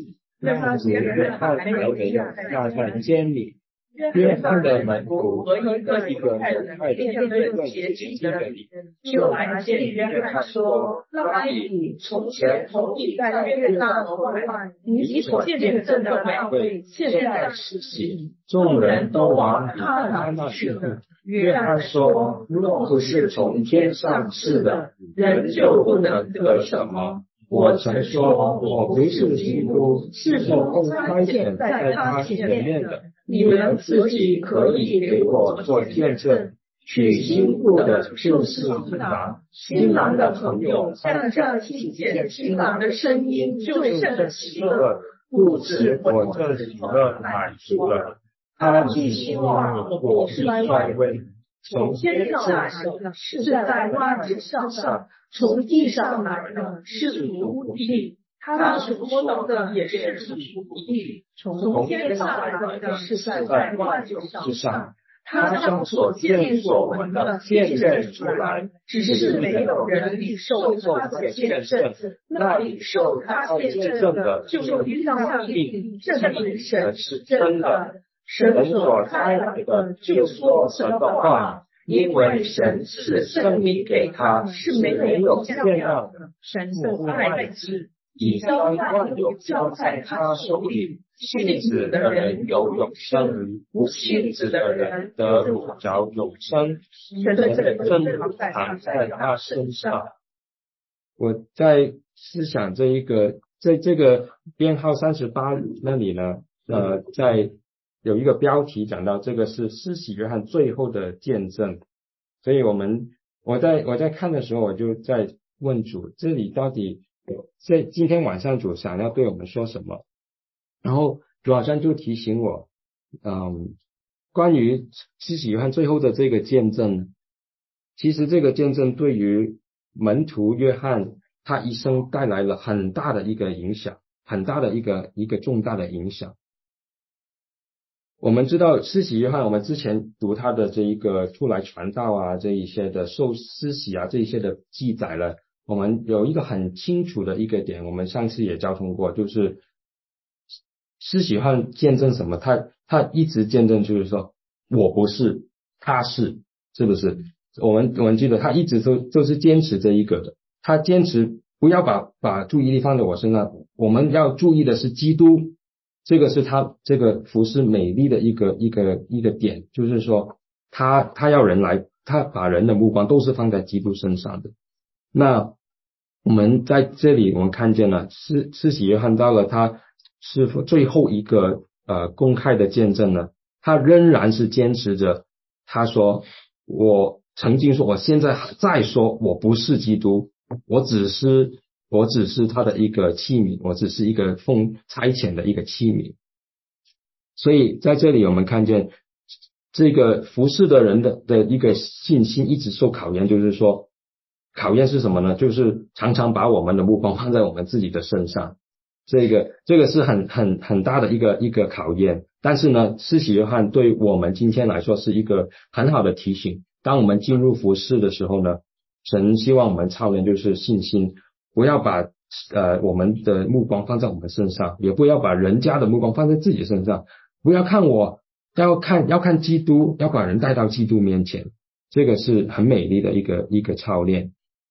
那时约翰还没有下凡监里，约翰的门徒和一个犹太人辩论节期的理，就来见约翰说：拉比，从前同你在约旦河畔，你所见证的美会，现在施行，众人都往他那里去了。约翰说：若不是从天上赐的，人就不能得什么。我曾说我不是基督，是奉差遣在他前面的。你们自己可以给我做见证。娶新妇的就是新郎，新郎的朋友站着听见新郎的声音，就甚喜乐，故此我这喜乐满足了。他既希望我是衰微，从天上来的是在万之上上，从地上来的是属地。他所说的也是属地，从天上来的是在万之上。他将所见所闻的见证出来，只是没有人领受他的见证。那领受他见证的，就必上帝证明神是真的。神所差来的，就说神的话，因为神是证明给他，是没有限量的。神的爱子已将万有交在他手里。信子的人有永生，不信子的人得不着永生。神的真理藏在他身上。 我在思想这一个，在这个编号三十八那里呢，呃，在有一个标题讲到这个是施洗约翰最后的见证，所以我们我在我在看的时候，我就在问主，这里到底在今天晚上主想要对我们说什么？然后主好像就提醒我，嗯，关于施洗约翰最后的这个见证，其实这个见证对于门徒约翰他一生带来了很大的一个影响，很大的一个一个重大的影响。我们知道施洗约翰，我们之前读他的这一个出来传道啊，这一些的受施洗啊，这一些的记载了，我们有一个很清楚的一个点，我们上次也交通过，就是施洗约翰见证什么？他他一直见证就是说，我不是，他是，是不是？我们我们记得他一直都都是坚持这一个的，他坚持不要把把注意力放在我身上，我们要注意的是基督，这个是他这个服事美丽的一个一个一个点，就是说他他要人来，他把人的目光都是放在基督身上的。那我们在这里我们看见了施施洗约翰到了他是最后一个呃公开的见证呢，他仍然是坚持着，他说我曾经说，我现在再说，我不是基督，我只是我只是他的一个器皿，我只是一个奉差遣的一个器皿。所以在这里我们看见这个服侍的人的的一个信心一直受考验，就是说考验是什么呢？就是常常把我们的目光放在我们自己的身上。这个这个是很很很大的一个一个考验，但是呢，施洗约翰对我们今天来说是一个很好的提醒。当我们进入服事的时候呢，神希望我们操练就是信心，不要把呃我们的目光放在我们身上，也不要把人家的目光放在自己身上，不要看我，要看要看基督，要把人带到基督面前，这个是很美丽的一个一个操练。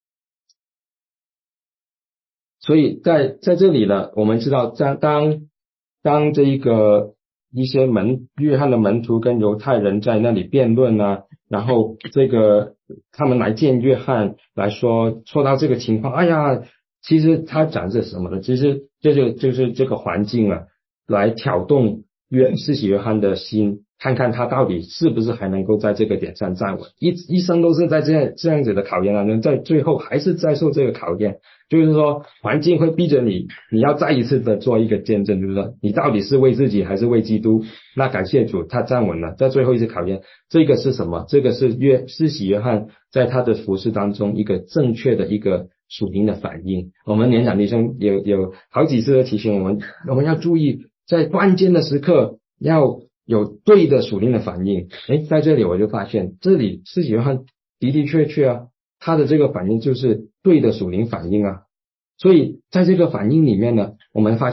所以在在这里呢，我们知道当当当这一个一些门约翰的门徒跟犹太人在那里辩论啊，然后这个他们来见约翰来说说到这个情况，哎呀，其实他讲是什么呢？其实这就就是这个环境啊，来挑动约施洗约翰的心，看看他到底是不是还能够在这个点上站稳。一一生都是在这样这样子的考验当中，在最后还是在受这个考验。就是说环境会逼着你，你要再一次的做一个见证，就是说你到底是为自己还是为基督。那感谢主，他站稳了，在最后一次考验。这个是什么？这个是约施洗约翰在他的服事当中一个正确的一个属灵的反应。我们年长弟兄有有好几次的提醒我们，我们要注意在关键的时刻要有对的属灵的反应。诶，在这里我就发现，这里施洗约翰的的确确啊，他的这个反应就是对的属灵反应啊。所以在这个反应里面呢，我们发现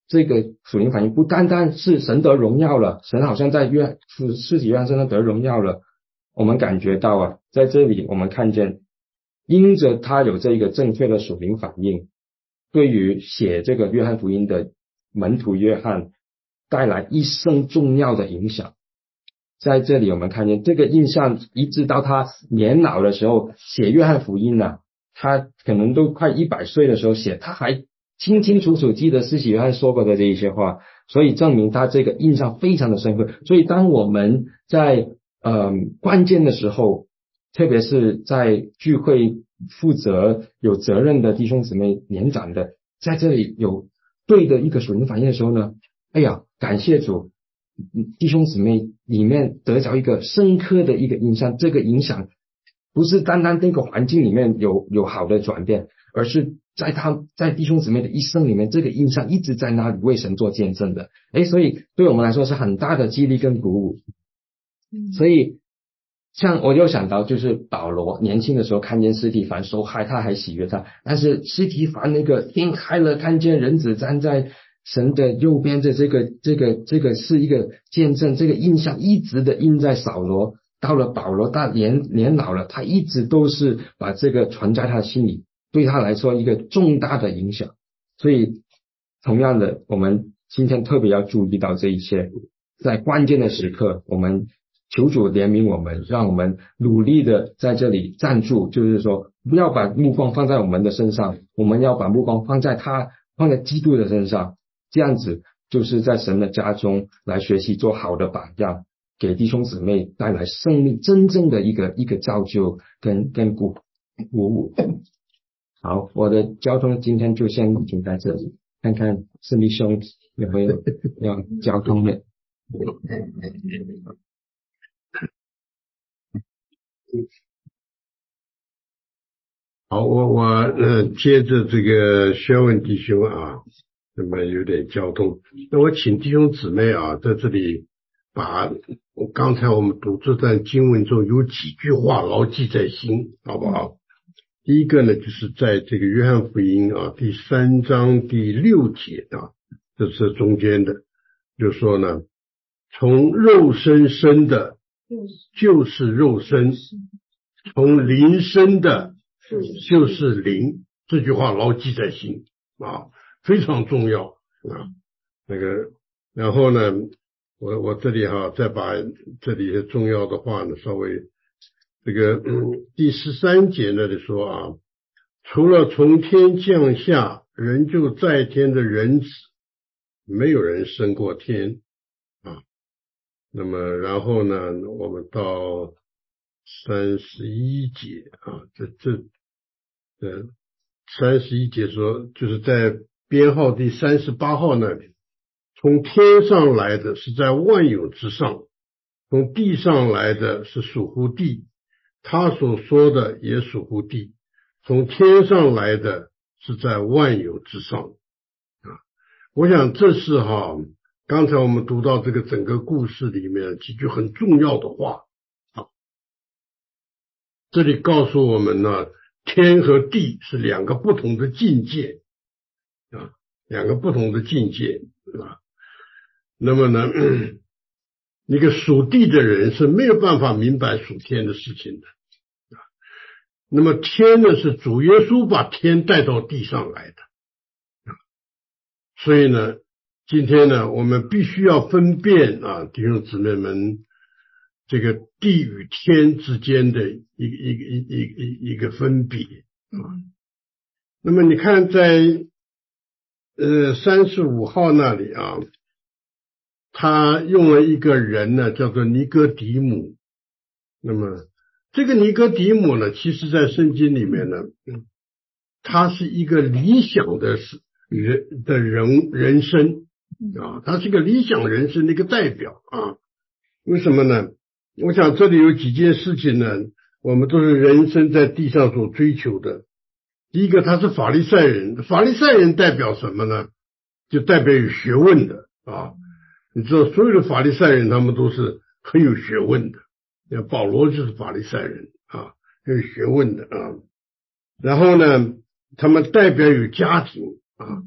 这个属灵反应不单单是神得荣耀了，神好像在约施洗约翰身上得荣耀了，我们感觉到啊，在这里我们看见因着他有这个正确的属灵反应，对于写这个约翰福音的门徒约翰带来一生重要的影响。在这里我们看见这个印象一直到他年老的时候写约翰福音啊，他可能都快一百岁的时候写，他还清清楚楚记得施洗约翰说过的这一些话，所以证明他这个印象非常的深刻。所以当我们在呃关键的时候，特别是在聚会负责有责任的弟兄姊妹年长的，在这里有对的一个属灵反应的时候呢，哎呀，感谢主，弟兄姊妹里面得着一个深刻的一个印象，这个影响不是单单这个环境里面有有好的转变，而是在他在弟兄姊妹的一生里面，这个印象一直在那里为神做见证的。诶，所以对我们来说是很大的激励跟鼓舞。所以像我就想到就是保罗年轻的时候看见司提反受害，他还喜悦他，但是司提反那个天开了，看见人子站在神的右边的这个这个这个是一个见证，这个印象一直的印在扫罗，到了保罗大年年老了，他一直都是把这个存在他的心里，对他来说一个重大的影响。所以同样的，我们今天特别要注意到这一些，在关键的时刻我们求主怜悯我们，让我们努力的在这里站住，就是说不要把目光放在我们的身上，我们要把目光放在他放在基督的身上，这样子就是在神的家中来学习做好的榜样，给弟兄姊妹带来生命真正的一个一个造就跟跟鼓鼓舞。好，我的交通今天就先停在这里，看看圣弟兄有没有要交通的。 好，我我呃接着这个宣问弟兄啊，那么有点交通，那我请弟兄姊妹啊在这里把刚才我们读这段经文中有几句话牢记在心，好不好？第一个呢，就是在这个约翰福音啊第三章第六节啊，这是中间的，就说呢，从肉身生的就是肉身，从灵生的就是灵，这句话牢记在心啊，非常重要啊。那个，然后呢，我我这里哈、啊，再把这里重要的话呢，稍微这个、嗯、第十三节那里说啊，除了从天降下人就在天的人子，没有人升过天啊。那么然后呢，我们到三十一节啊，这这呃三十一节说，就是在编号第三十八号那里，从天上来的是在万有之上，从地上来的是属乎地，他所说的也属乎地，从天上来的是在万有之上啊。我想这是哈，刚才我们读到这个整个故事里面几句很重要的话啊。这里告诉我们呢，天和地是两个不同的境界啊，两个不同的境界啊。那么呢，那个属地的人是没有办法明白属天的事情的啊。那么天呢，是主耶稣把天带到地上来的啊。所以呢，今天呢，我们必须要分辨啊，弟兄姊妹们，这个地与天之间的一个一个一一一一个分别啊。那么你看在呃三十五号那里啊，他用了一个人呢，叫做尼哥底母。那么这个尼哥底母呢，其实在圣经里面呢，他是一个理想的人的人人生啊，他是一个理想人生的一个代表啊。为什么呢？我想这里有几件事情呢，我们都是人生在地上所追求的。第一个，他是法利赛人，法利赛人代表什么呢？就代表有学问的啊。你知道所有的法利赛人他们都是很有学问的，像保罗就是法利赛人啊，很有学问的啊。然后呢，他们代表有家庭啊，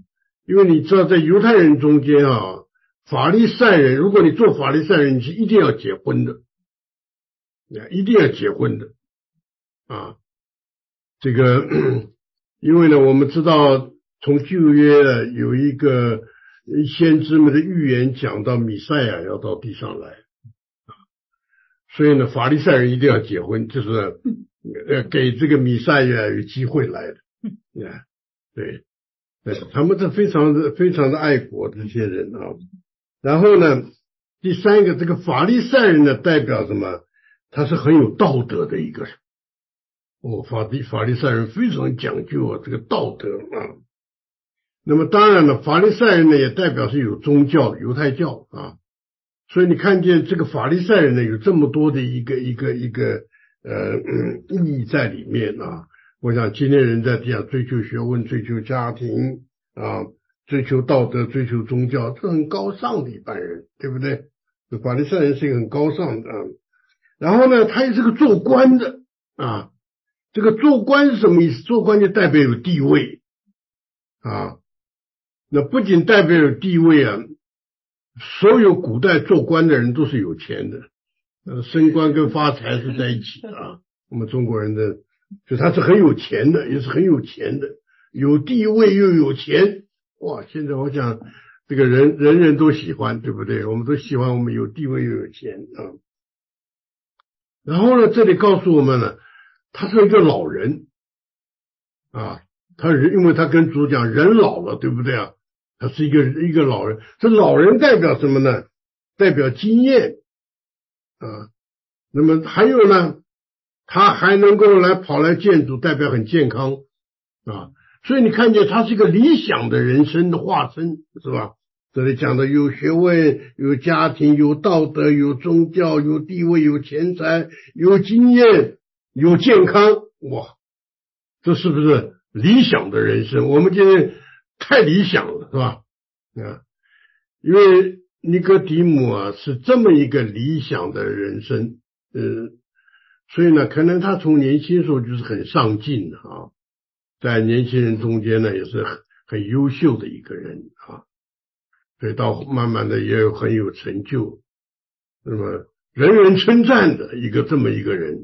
因为你知道在犹太人中间啊，法利赛人，如果你做法利赛人，你是一定要结婚的，一定要结婚的啊。这个因为呢，我们知道从旧约有一个先知们的预言讲到弥赛亚要到地上来，所以呢，法利赛人一定要结婚，就是呃给这个弥赛亚有机会来的。对，对，他们是非常的非常的爱国的这些人啊。然后呢，第三个，这个法利赛人呢，代表什么？他是很有道德的一个人。哦，法利法利赛人非常讲究啊，这个道德啊。那么当然了，法利赛人呢，也代表是有宗教的犹太教啊。所以你看见这个法利赛人呢，有这么多的一个一个一个呃、嗯、意义在里面啊。我想今天人在地上追求学问、追求家庭啊、追求道德、追求宗教，这很高尚的一般人，对不对？法利赛人是一个很高尚的啊。然后呢，他也是个做官的啊。这个做官是什么意思？做官就代表有地位啊。那不仅代表有地位啊，所有古代做官的人都是有钱的，呃，升官跟发财是在一起的啊。我们中国人的就他是很有钱的，也是很有钱的，有地位又有钱。哇，现在我想这个人人人都喜欢，对不对？我们都喜欢我们有地位又有钱啊。然后呢，这里告诉我们呢，他是一个老人啊，他人因为他跟主讲人老了，对不对啊？他是一个一个老人，这老人代表什么呢？代表经验啊。那么还有呢，他还能够来跑来见主，代表很健康啊。所以你看见他是一个理想的人生的化身，是吧？这里讲的有学问、有家庭、有道德、有宗教、有地位、有钱财、有经验、有健康，哇，这是不是理想的人生？我们今天太理想了，是吧？啊，因为尼哥底母啊是这么一个理想的人生，呃，所以呢，可能他从年轻时候就是很上进啊，在年轻人中间呢也是很很优秀的一个人啊。所以到慢慢的也有很有成就，那么人人称赞的一个这么一个人，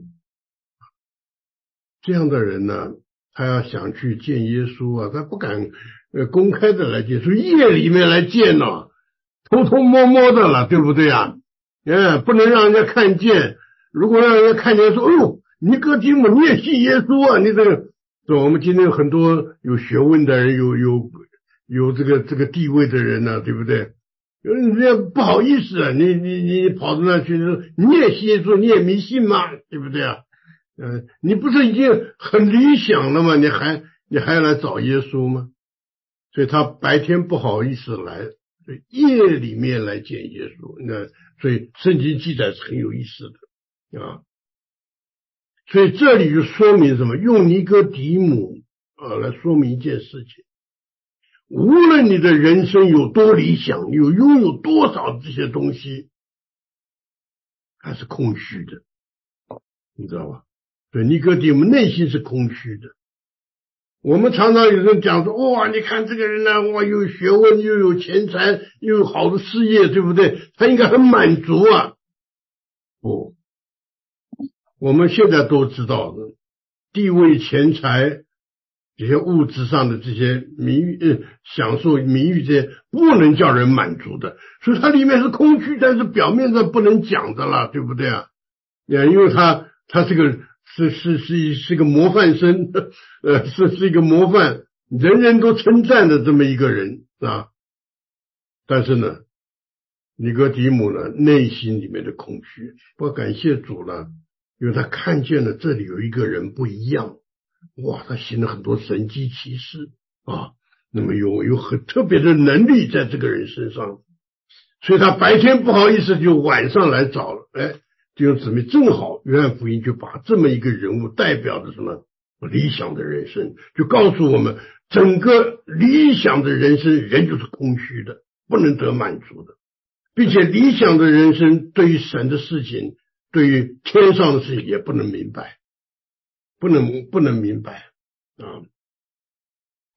这样的人呢，他要想去见耶稣啊，他不敢呃公开的来见，所以夜里面来见了，偷偷摸摸的了，对不对啊？嗯，不能让人家看见，如果让人家看见说，哎呦，尼哥底母你也信耶稣啊，你这个，对，我们今天有很多有学问的人，有有。有这个这个地位的人呢、啊，对不对？人家不好意思啊，你你你跑到那去说你也信耶稣，你也迷信吗？对不对啊？嗯、呃，你不是已经很理想了吗？你还你还要来找耶稣吗？所以他白天不好意思来，所以夜里面来见耶稣。那所以圣经记载是很有意思的啊。所以这里就说明什么？用尼哥底母啊来说明一件事情。无论你的人生有多理想，有拥有多少这些东西，还是空虚的，你知道吧？对，尼哥底母内心是空虚的。我们常常有人讲说，哇，你看这个人呢、啊，哇，又有学问，又有钱财，又有好的事业，对不对？他应该很满足啊。不，我们现在都知道的，地位、钱财。这些物质上的这些名誉、呃、享受名誉，这些不能叫人满足的，所以它里面是空虚，但是表面上不能讲的啦，对不对啊？因为他他是个是是是是个模范生，呃，是是一个模范，人人都称赞的这么一个人啊。但是呢，尼哥底母呢，内心里面的空虚，不感谢主了，因为他看见了这里有一个人不一样。哇，他行了很多神迹奇事啊，那么有有很特别的能力在这个人身上，所以他白天不好意思，就晚上来找了。哎，弟兄姊妹，正好约翰福音就把这么一个人物代表的什么理想的人生，就告诉我们，整个理想的人生，人就是空虚的，不能得满足的，并且理想的人生对于神的事情，对于天上的事情也不能明白。不能不能明白啊！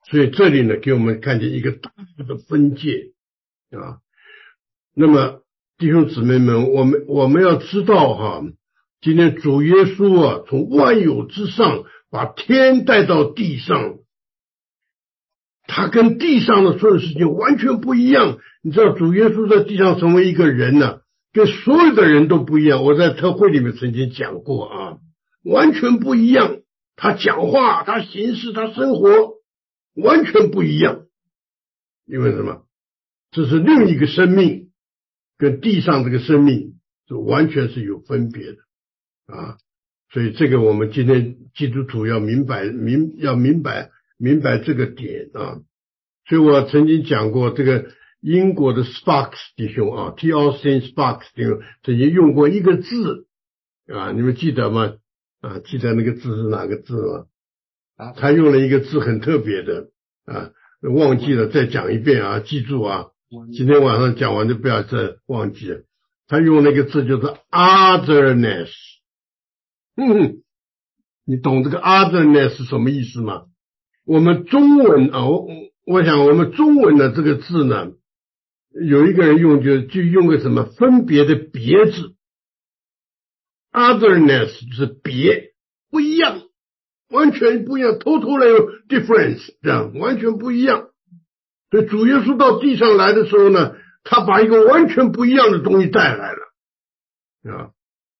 所以这里呢，给我们看见一个大的分界啊。那么弟兄姊妹们，我们我们要知道哈，今天主耶稣啊，从万有之上把天带到地上，他跟地上的所有事情完全不一样。你知道主耶稣在地上成为一个人呢、啊，跟所有的人都不一样。我在特会里面曾经讲过啊，完全不一样。他讲话，他行事，他生活完全不一样。因为什么？这是另一个生命，跟地上这个生命是完全是有分别的啊。所以这个我们今天基督徒要明白明要明白明白这个点啊。所以我曾经讲过，这个英国的 Sparks 弟兄啊 T L C Sparks 弟兄曾经用过一个字啊，你们记得吗？啊，记得那个字是哪个字吗？啊，他用了一个字很特别的啊，忘记了，再讲一遍啊，记住啊，今天晚上讲完就不要再忘记了。他用那个字就是 otherness。嗯，你懂这个 otherness 是什么意思吗？我们中文啊，我我想我们中文的这个字呢，有一个人用就就用个什么分别的别字 ，otherness 就是别，不一样，完全不一样 ，totally difference， 这样完全不一样。所以主耶稣到地上来的时候呢，他把一个完全不一样的东西带来了啊。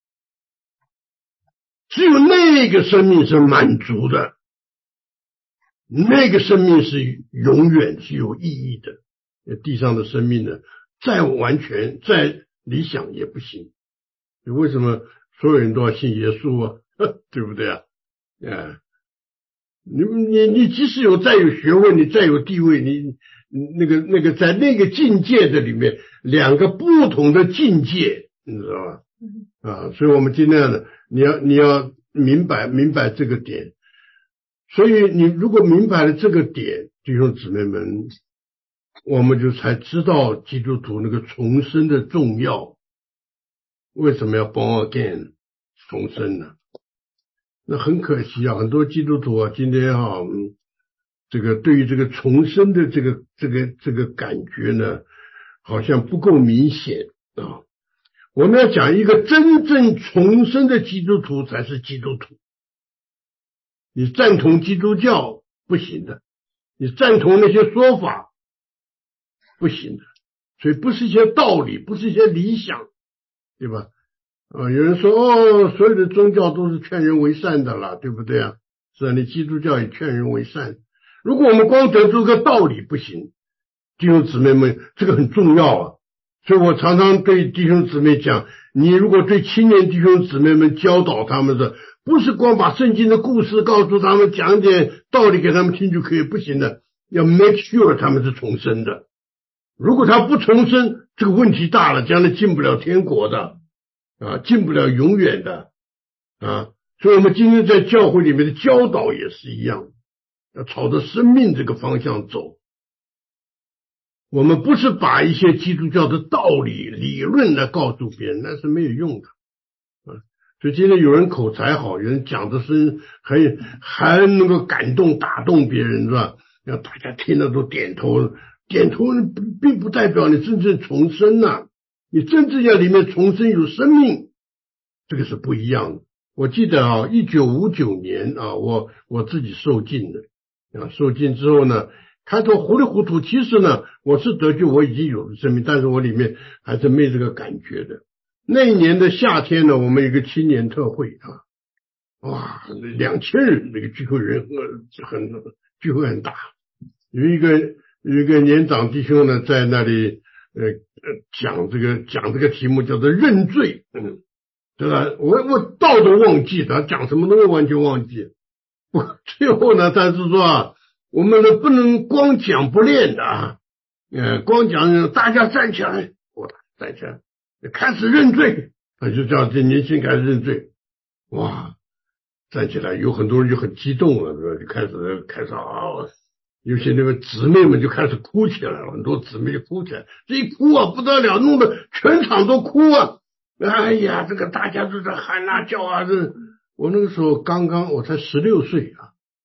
只有那个生命是满足的，那个生命是永远是有意义的。地上的生命呢，再完全再理想也不行。为什么所有人都要信耶稣啊？对不对啊？啊，你你你即使有再有学问，你再有地位，你那个那个在那个境界的里面，两个不同的境界，你知道吧？啊，所以我们今天呢，你要你要明白明白这个点。所以你如果明白了这个点，弟兄姊妹们，我们就才知道基督徒那个重生的重要。为什么要 born again 重生呢？那很可惜啊，很多基督徒啊，今天啊，嗯、这个对于这个重生的这个这个这个感觉呢，好像不够明显啊。我们要讲一个真正重生的基督徒才是基督徒。你赞同基督教不行的，你赞同那些说法不行的，所以不是一些道理，不是一些理想，对吧？啊，有人说哦，所有的宗教都是劝人为善的啦，对不对啊？是啊，你基督教也劝人为善。如果我们光得出个道理不行，弟兄姊妹们，这个很重要啊。所以我常常对弟兄姊妹讲，你如果对青年弟兄姊妹们教导他们的，不是光把圣经的故事告诉他们，讲点道理给他们听就可以，不行的，要 make sure 他们是重生的。如果他不重生，这个问题大了，将来进不了天国的啊，进不了永远的啊。所以我们今天在教会里面的教导也是一样，要朝着生命这个方向走。我们不是把一些基督教的道理理论来告诉别人，那是没有用的啊。所以今天有人口才好，有人讲的是很还能够感动打动别人，是吧？让大家听了都点头，点头并不代表你真正重生啊，你真正要里面重生有生命，这个是不一样的。我记得啊，一九五九年啊，我我自己受浸的啊，受浸之后呢，开头糊里糊涂，其实呢，我是得救，我已经有了生命，但是我里面还是没这个感觉的。那一年的夏天呢，我们有一个青年特会啊，哇，两千人那个聚会人很聚会很大，有一个有一个年长弟兄呢在那里呃讲这个讲这个题目叫做认罪，嗯，对吧？我我道都忘记了，讲什么东西完全忘记。我最后呢，他是说啊，我们呢不能光讲不练的啊，呃，光讲大家站起来，我站起来，开始认罪，他就叫这年轻人开始认罪，哇，站起来，有很多人就很激动了，就开始开始啊，有些那个姊妹们就开始哭起来了，很多姊妹就哭起来，这一哭啊不得了，弄得全场都哭啊，哎呀，这个大家都在喊啊叫啊，这我那个时候刚刚我才十六岁啊。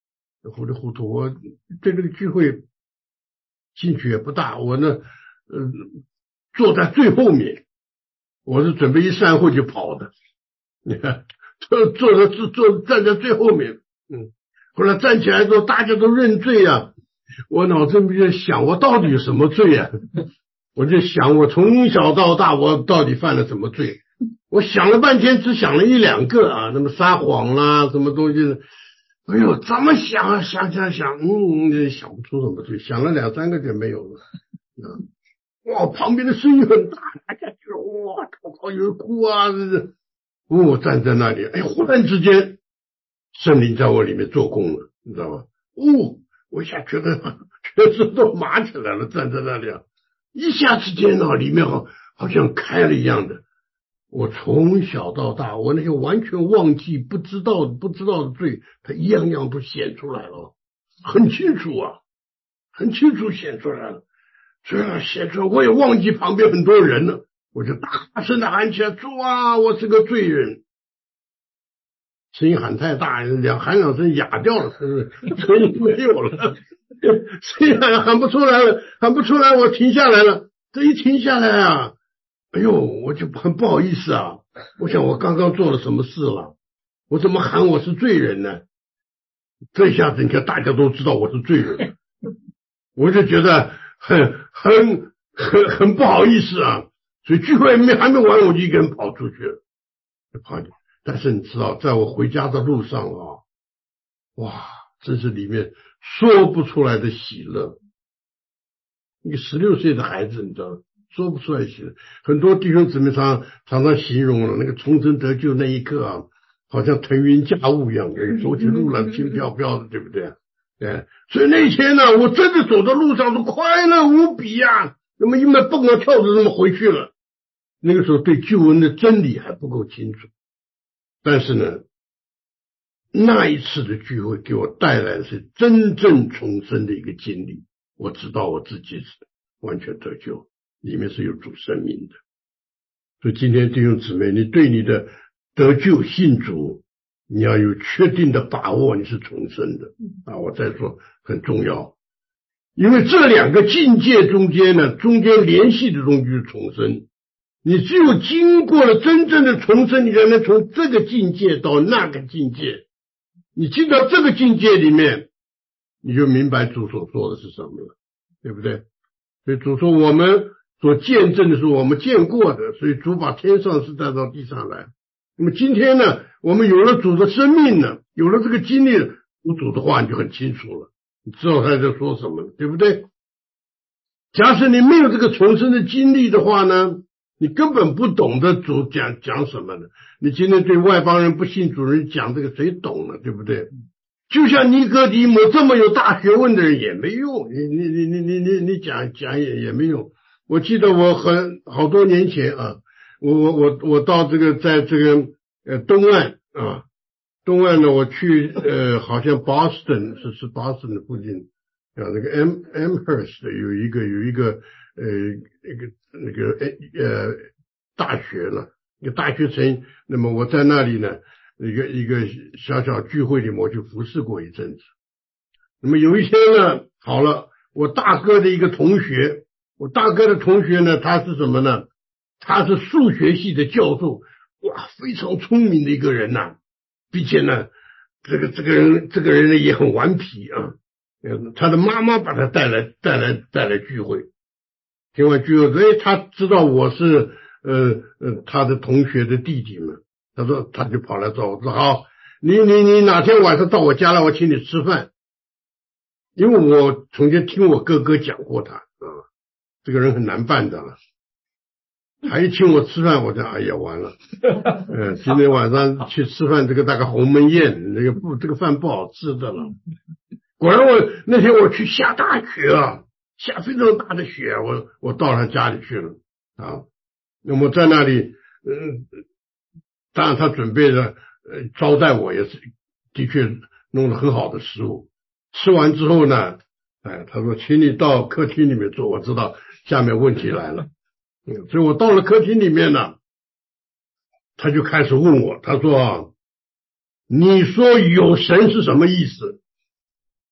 糊里糊涂。我对这个聚会兴趣也不大，我呢，呃，坐在最后面，我是准备一散会就跑的。你看，坐坐在坐坐站在最后面，嗯，后来站起来之后，大家都认罪啊。我脑子里在想，我到底有什么罪啊？我就想，我从小到大，我到底犯了什么罪？我想了半天，只想了一两个啊，那么撒谎啦，什么东西的。哎呦，怎么想啊？想想想，嗯，想不出什么罪，想了两三个就没有了。嗯，哇，旁边的声音很大，大家就哇，祷告有人哭啊，这是。我站在那里，哎，忽然之间，圣灵在我里面做工了，你知道吗？哦，我一下觉得全身都麻起来了，站在那里啊，一下之间呢，里面好好像开了一样的。我从小到大，我那些完全忘记、不知道、不知道的罪，它一样样都显出来了，很清楚啊，很清楚显出来了。虽然显出来，我也忘记旁边很多人了。我就大声的喊起来，主啊，我是个罪人。声音喊太大，两喊两声哑掉了，声音没有了，声音喊喊不出来了，喊不出来，我停下来了。这一停下来啊，哎呦，我就很不好意思啊。我想我刚刚做了什么事了？我怎么喊我是罪人呢？这下子你看大家都知道我是罪人，我就觉得很很很很不好意思啊。所以聚会没还没完，我就一个人跑出去了，跑去。但是你知道，在我回家的路上啊，哇，真是里面说不出来的喜乐。一个十六岁的孩子，你知道，说不出来喜乐。很多弟兄姊妹常常常形容了那个重生得救那一刻啊，好像腾云驾雾一样的，走起路来轻飘飘的，对不对？对，所以那天呢，我真的走到路上都快乐无比呀、啊。那么因为蹦啊跳着那么回去了。那个时候对救恩的真理还不够清楚，但是呢，那一次的聚会给我带来的是真正重生的一个经历。我知道我自己是完全得救，里面是有主生命的。所以今天弟兄姊妹，你对你的得救信主，你要有确定的把握，你是重生的啊！我再说很重要，因为这两个境界中间呢，中间联系的东西就是重生。你只有经过了真正的重生，你才能从这个境界到那个境界。你进到这个境界里面，你就明白主所说的是什么了，对不对？所以主说我们所见证的是我们见过的，所以主把天上事带到地上来。那么今天呢，我们有了主的生命呢，有了这个经历，有主的话你就很清楚了，你知道他在说什么了，对不对？假使你没有这个重生的经历的话呢，你根本不懂得主讲讲什么的。你今天对外邦人不信主人讲这个，谁懂了，对不对？就像尼哥底母这么有大学问的人也没用，你你你你你你你讲讲也也没用。我记得我很好多年前啊，我我我我到这个在这个呃东岸啊，东岸呢，我去呃好像 Boston 是是 Boston 的附近啊，那个 M Amherst 有一个有一个呃一个那个呃大学了，一个大学城。那么我在那里呢，一个一个小小聚会里，我去服侍过一阵子。那么有一天呢，好了，我大哥的一个同学，我大哥的同学呢，他是什么呢？他是数学系的教授，哇，非常聪明的一个人呐、啊，并且呢，这个这个人这个人呢也很顽皮啊。他的妈妈把他带来带来带来聚会，听完聚会，哎，他知道我是呃呃他的同学的弟弟嘛，他说他就跑来找我说，好，你你你哪天晚上到我家来，我请你吃饭。因为我从前听我哥哥讲过他啊，这个人很难办的了。他一请我吃饭，我就哎呀完了，呃，今天晚上去吃饭，这个大概鸿门宴，那个不这个饭不好吃的了。果然我那天我去下大雪啊，下非常大的雪，我我到他家里去了啊。那么在那里，嗯，当然他准备了呃招待我，也是的确弄了很好的食物。吃完之后呢，哎，他说请你到客厅里面坐，我知道下面问题来了。嗯，所以我到了客厅里面呢，他就开始问我，他说你说有神是什么意思？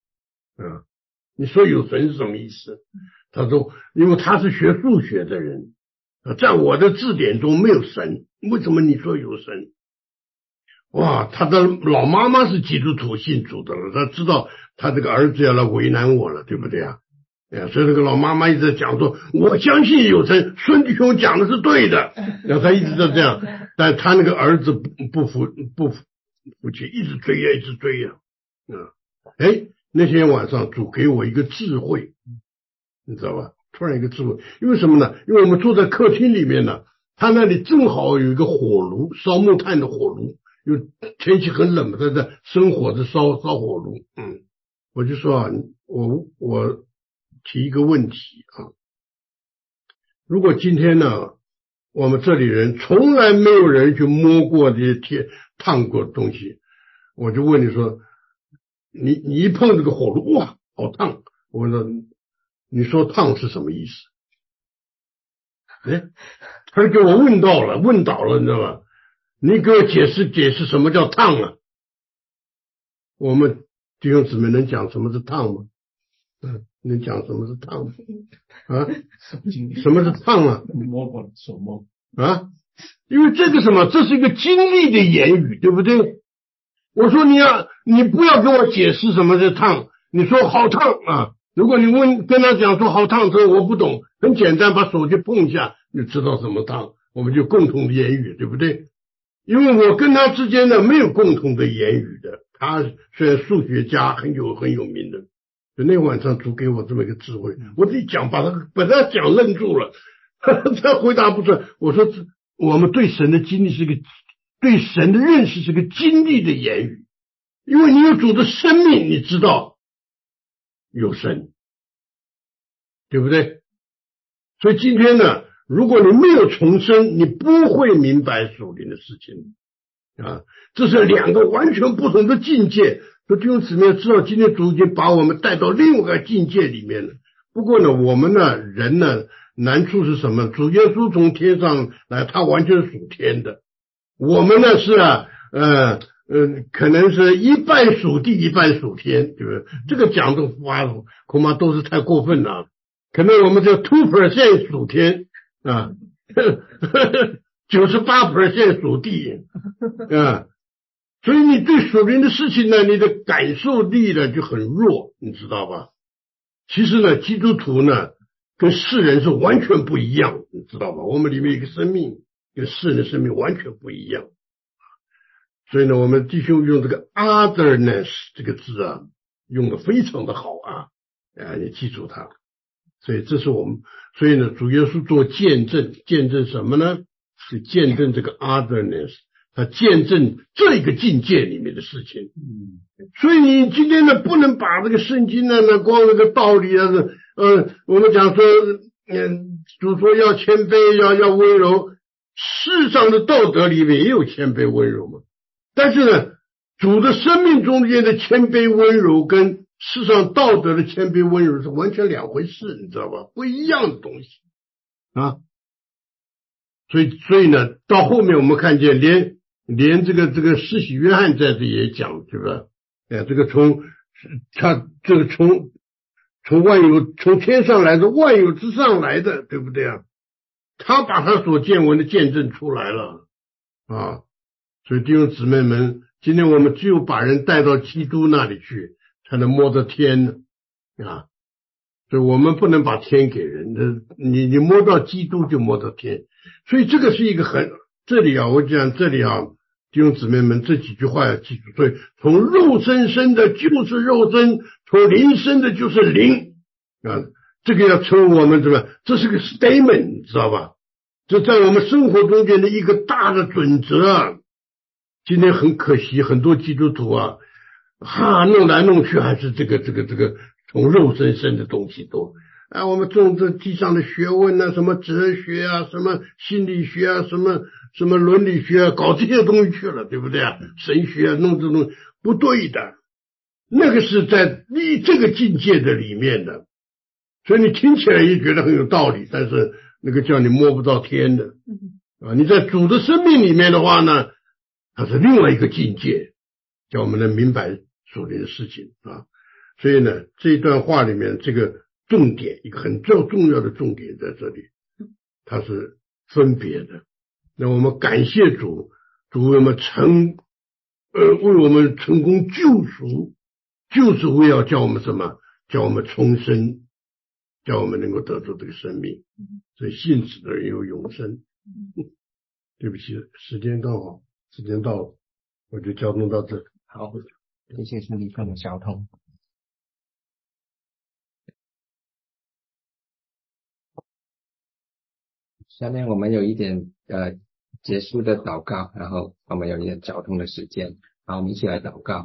啊，你说有神是什么意思？他说，因为他是学数学的人，在我的字典中没有神，为什么你说有神？哇，他的老妈妈是基督徒信主的了，他知道他这个儿子要来为难我了，对不对啊？哎，所以那个老妈妈一直讲说，我相信有神，孙弟兄讲的是对的，然后他一直在这样，但他那个儿子不不服不服服气，一直追呀，一直追呀，啊，哎，那天晚上主给我一个智慧，你知道吧？突然一个智慧，因为什么呢？因为我们坐在客厅里面呢，他那里正好有一个火炉，烧木炭的火炉，因为天气很冷嘛，在这生火的烧烧火炉，嗯，我就说啊，我我提一个问题啊，如果今天呢，我们这里人从来没有人去摸过这些铁烫过的东西，我就问你说，你你一碰这个火炉，哇，好烫！我说，你说烫是什么意思？哎，他给我问到了，问倒了，你知道吧？你给我解释解释什么叫烫啊？我们弟兄姊妹能讲什么是烫吗？嗯，能讲什么是烫吗？啊？什么是烫啊？ 摸过手摸啊？因为这个什么，这是一个经历的言语，对不对？我说你要，你不要给我解释什么是烫，你说好烫啊！如果你问跟他讲说好烫，这我不懂，很简单，把手去碰一下，你知道什么烫，我们就共同的言语，对不对？因为我跟他之间呢没有共同的言语的，他虽然数学家很有很有名的，就那晚上主给我这么一个智慧，我一讲把他把他讲愣住了，他回答不出来。我说我们对神的经历是个，对神的认识是个经历的言语，因为你有主的生命，你知道有神，对不对？所以今天呢，如果你没有重生，你不会明白属灵的事情啊，这是两个完全不同的境界。所以弟兄姊妹知道，今天主已经把我们带到另外一个境界里面了。不过呢，我们呢，人呢，难处是什么？主耶稣从天上来，他完全是属天的。我们呢是啊，呃呃，可能是一半属地，一半属天，对不对？这个讲的话恐怕都是太过分了。可能我们就 two percent 属天啊，九十八 percent 属地啊。所以你对属灵的事情呢，你的感受力呢就很弱，你知道吧？其实呢，基督徒呢跟世人是完全不一样，你知道吧？我们里面有一个生命跟世人的生命完全不一样。所以呢，我们弟兄用这个 otherness 这个字啊，用的非常的好啊，啊，你记住它。所以这是我们，所以呢，主耶稣做见证，见证什么呢？是见证这个 otherness。他见证这个境界里面的事情，嗯，所以你今天呢不能把这个圣经呢，呢光那个道理啊，呃，我们讲说，嗯，主说要谦卑，要要温柔，世上的道德里面也有谦卑温柔嘛，但是呢，主的生命中间的谦卑温柔跟世上道德的谦卑温柔是完全两回事，你知道吧？不一样的东西啊，所以所以呢，到后面我们看见连。连这个这个施洗约翰在这也讲，对吧？哎，这个从他这个从从万有从天上来的万有之上来的，对不对啊？他把他所见闻的见证出来了啊！所以弟兄姊妹们，今天我们只有把人带到基督那里去，才能摸到天呢啊！所以我们不能把天给人，你你摸到基督就摸到天，所以这个是一个很。这里啊，我讲这里啊，弟兄姊妹们这几句话要记住。所以从肉身生的就是肉身，从灵生的就是灵啊，这个要称我们什么？这是个 statement， 你知道吧？这在我们生活中间的一个大的准则啊。今天很可惜，很多基督徒啊，哈弄来弄去还是这个这个这个从肉身生的东西多。啊，我们种这地上的学问啊，什么哲学啊，什么心理学啊，什么什么伦理学啊，搞这些东西去了，对不对啊？神学啊，弄这种不对的，那个是在你这个境界的里面的，所以你听起来也觉得很有道理，但是那个叫你摸不到天的啊。你在主的生命里面的话呢，它是另外一个境界，叫我们能明白属灵的事情啊。 所以呢，这一段话里面这个重点，一个很重重要的重点在这里，它是分别的。那我们感谢主，主为我们成呃为我们成功救赎，就是为要叫我们什么？叫我们重生，叫我们能够得到这个生命。所以信子的人有永生。对不起，时间刚好，时间到了，我就交通到这。 好，谢谢孙立凤的交通。下面我们有一点呃结束的祷告，然后我们有一点交通的时间，好，我们一起来祷告。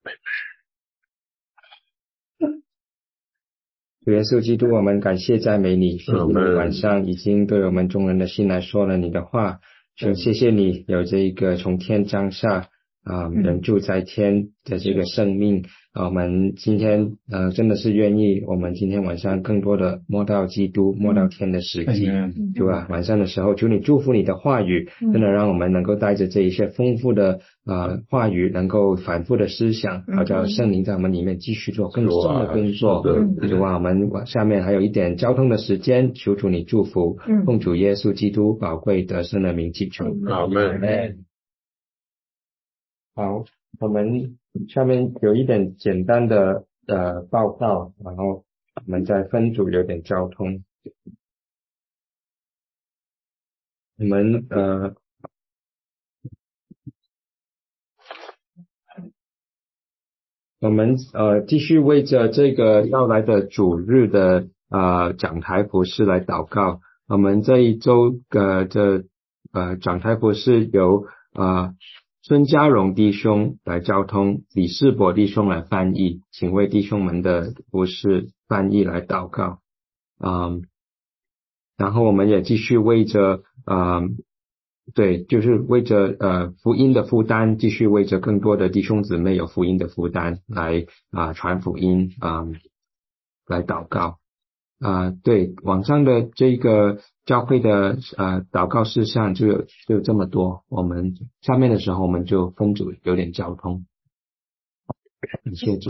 主耶稣基督，我们感谢赞美你，谢谢你晚上已经对我们众人的心来说了你的话，就谢谢你有这一个从天降下啊、呃、人住在天的这个生命。啊，我们今天呃真的是愿意，我们今天晚上更多的摸到基督，摸到天的实际，对吧？晚上的时候，求你祝福你的话语，真的让我们能够带着这一些丰富的呃话语，能够反复的思想，好叫圣灵在我们里面继续做更深的工作。主啊，我们下面还有一点交通的时间，求主你祝福，奉主耶稣基督宝贵得胜的名祈求。 阿们。 好，我们下面有一点简单的呃报告，然后我们再分组有点交通。我们呃我们呃继续为着这个要来的主日的呃讲台服事来祷告。我们这一周的这呃讲台服事由呃孙家荣弟兄来交通，李世伯弟兄来翻译，请为弟兄们的服事翻译来祷告。嗯，然后我们也继续为着嗯对，就是为着呃福音的负担，继续为着更多的弟兄姊妹有福音的负担来啊、呃、传福音啊、呃、来祷告啊、呃、对，网上的这个教会的呃祷告事项就有就有这么多，我们下面的时候我们就分组有点交通，感谢主。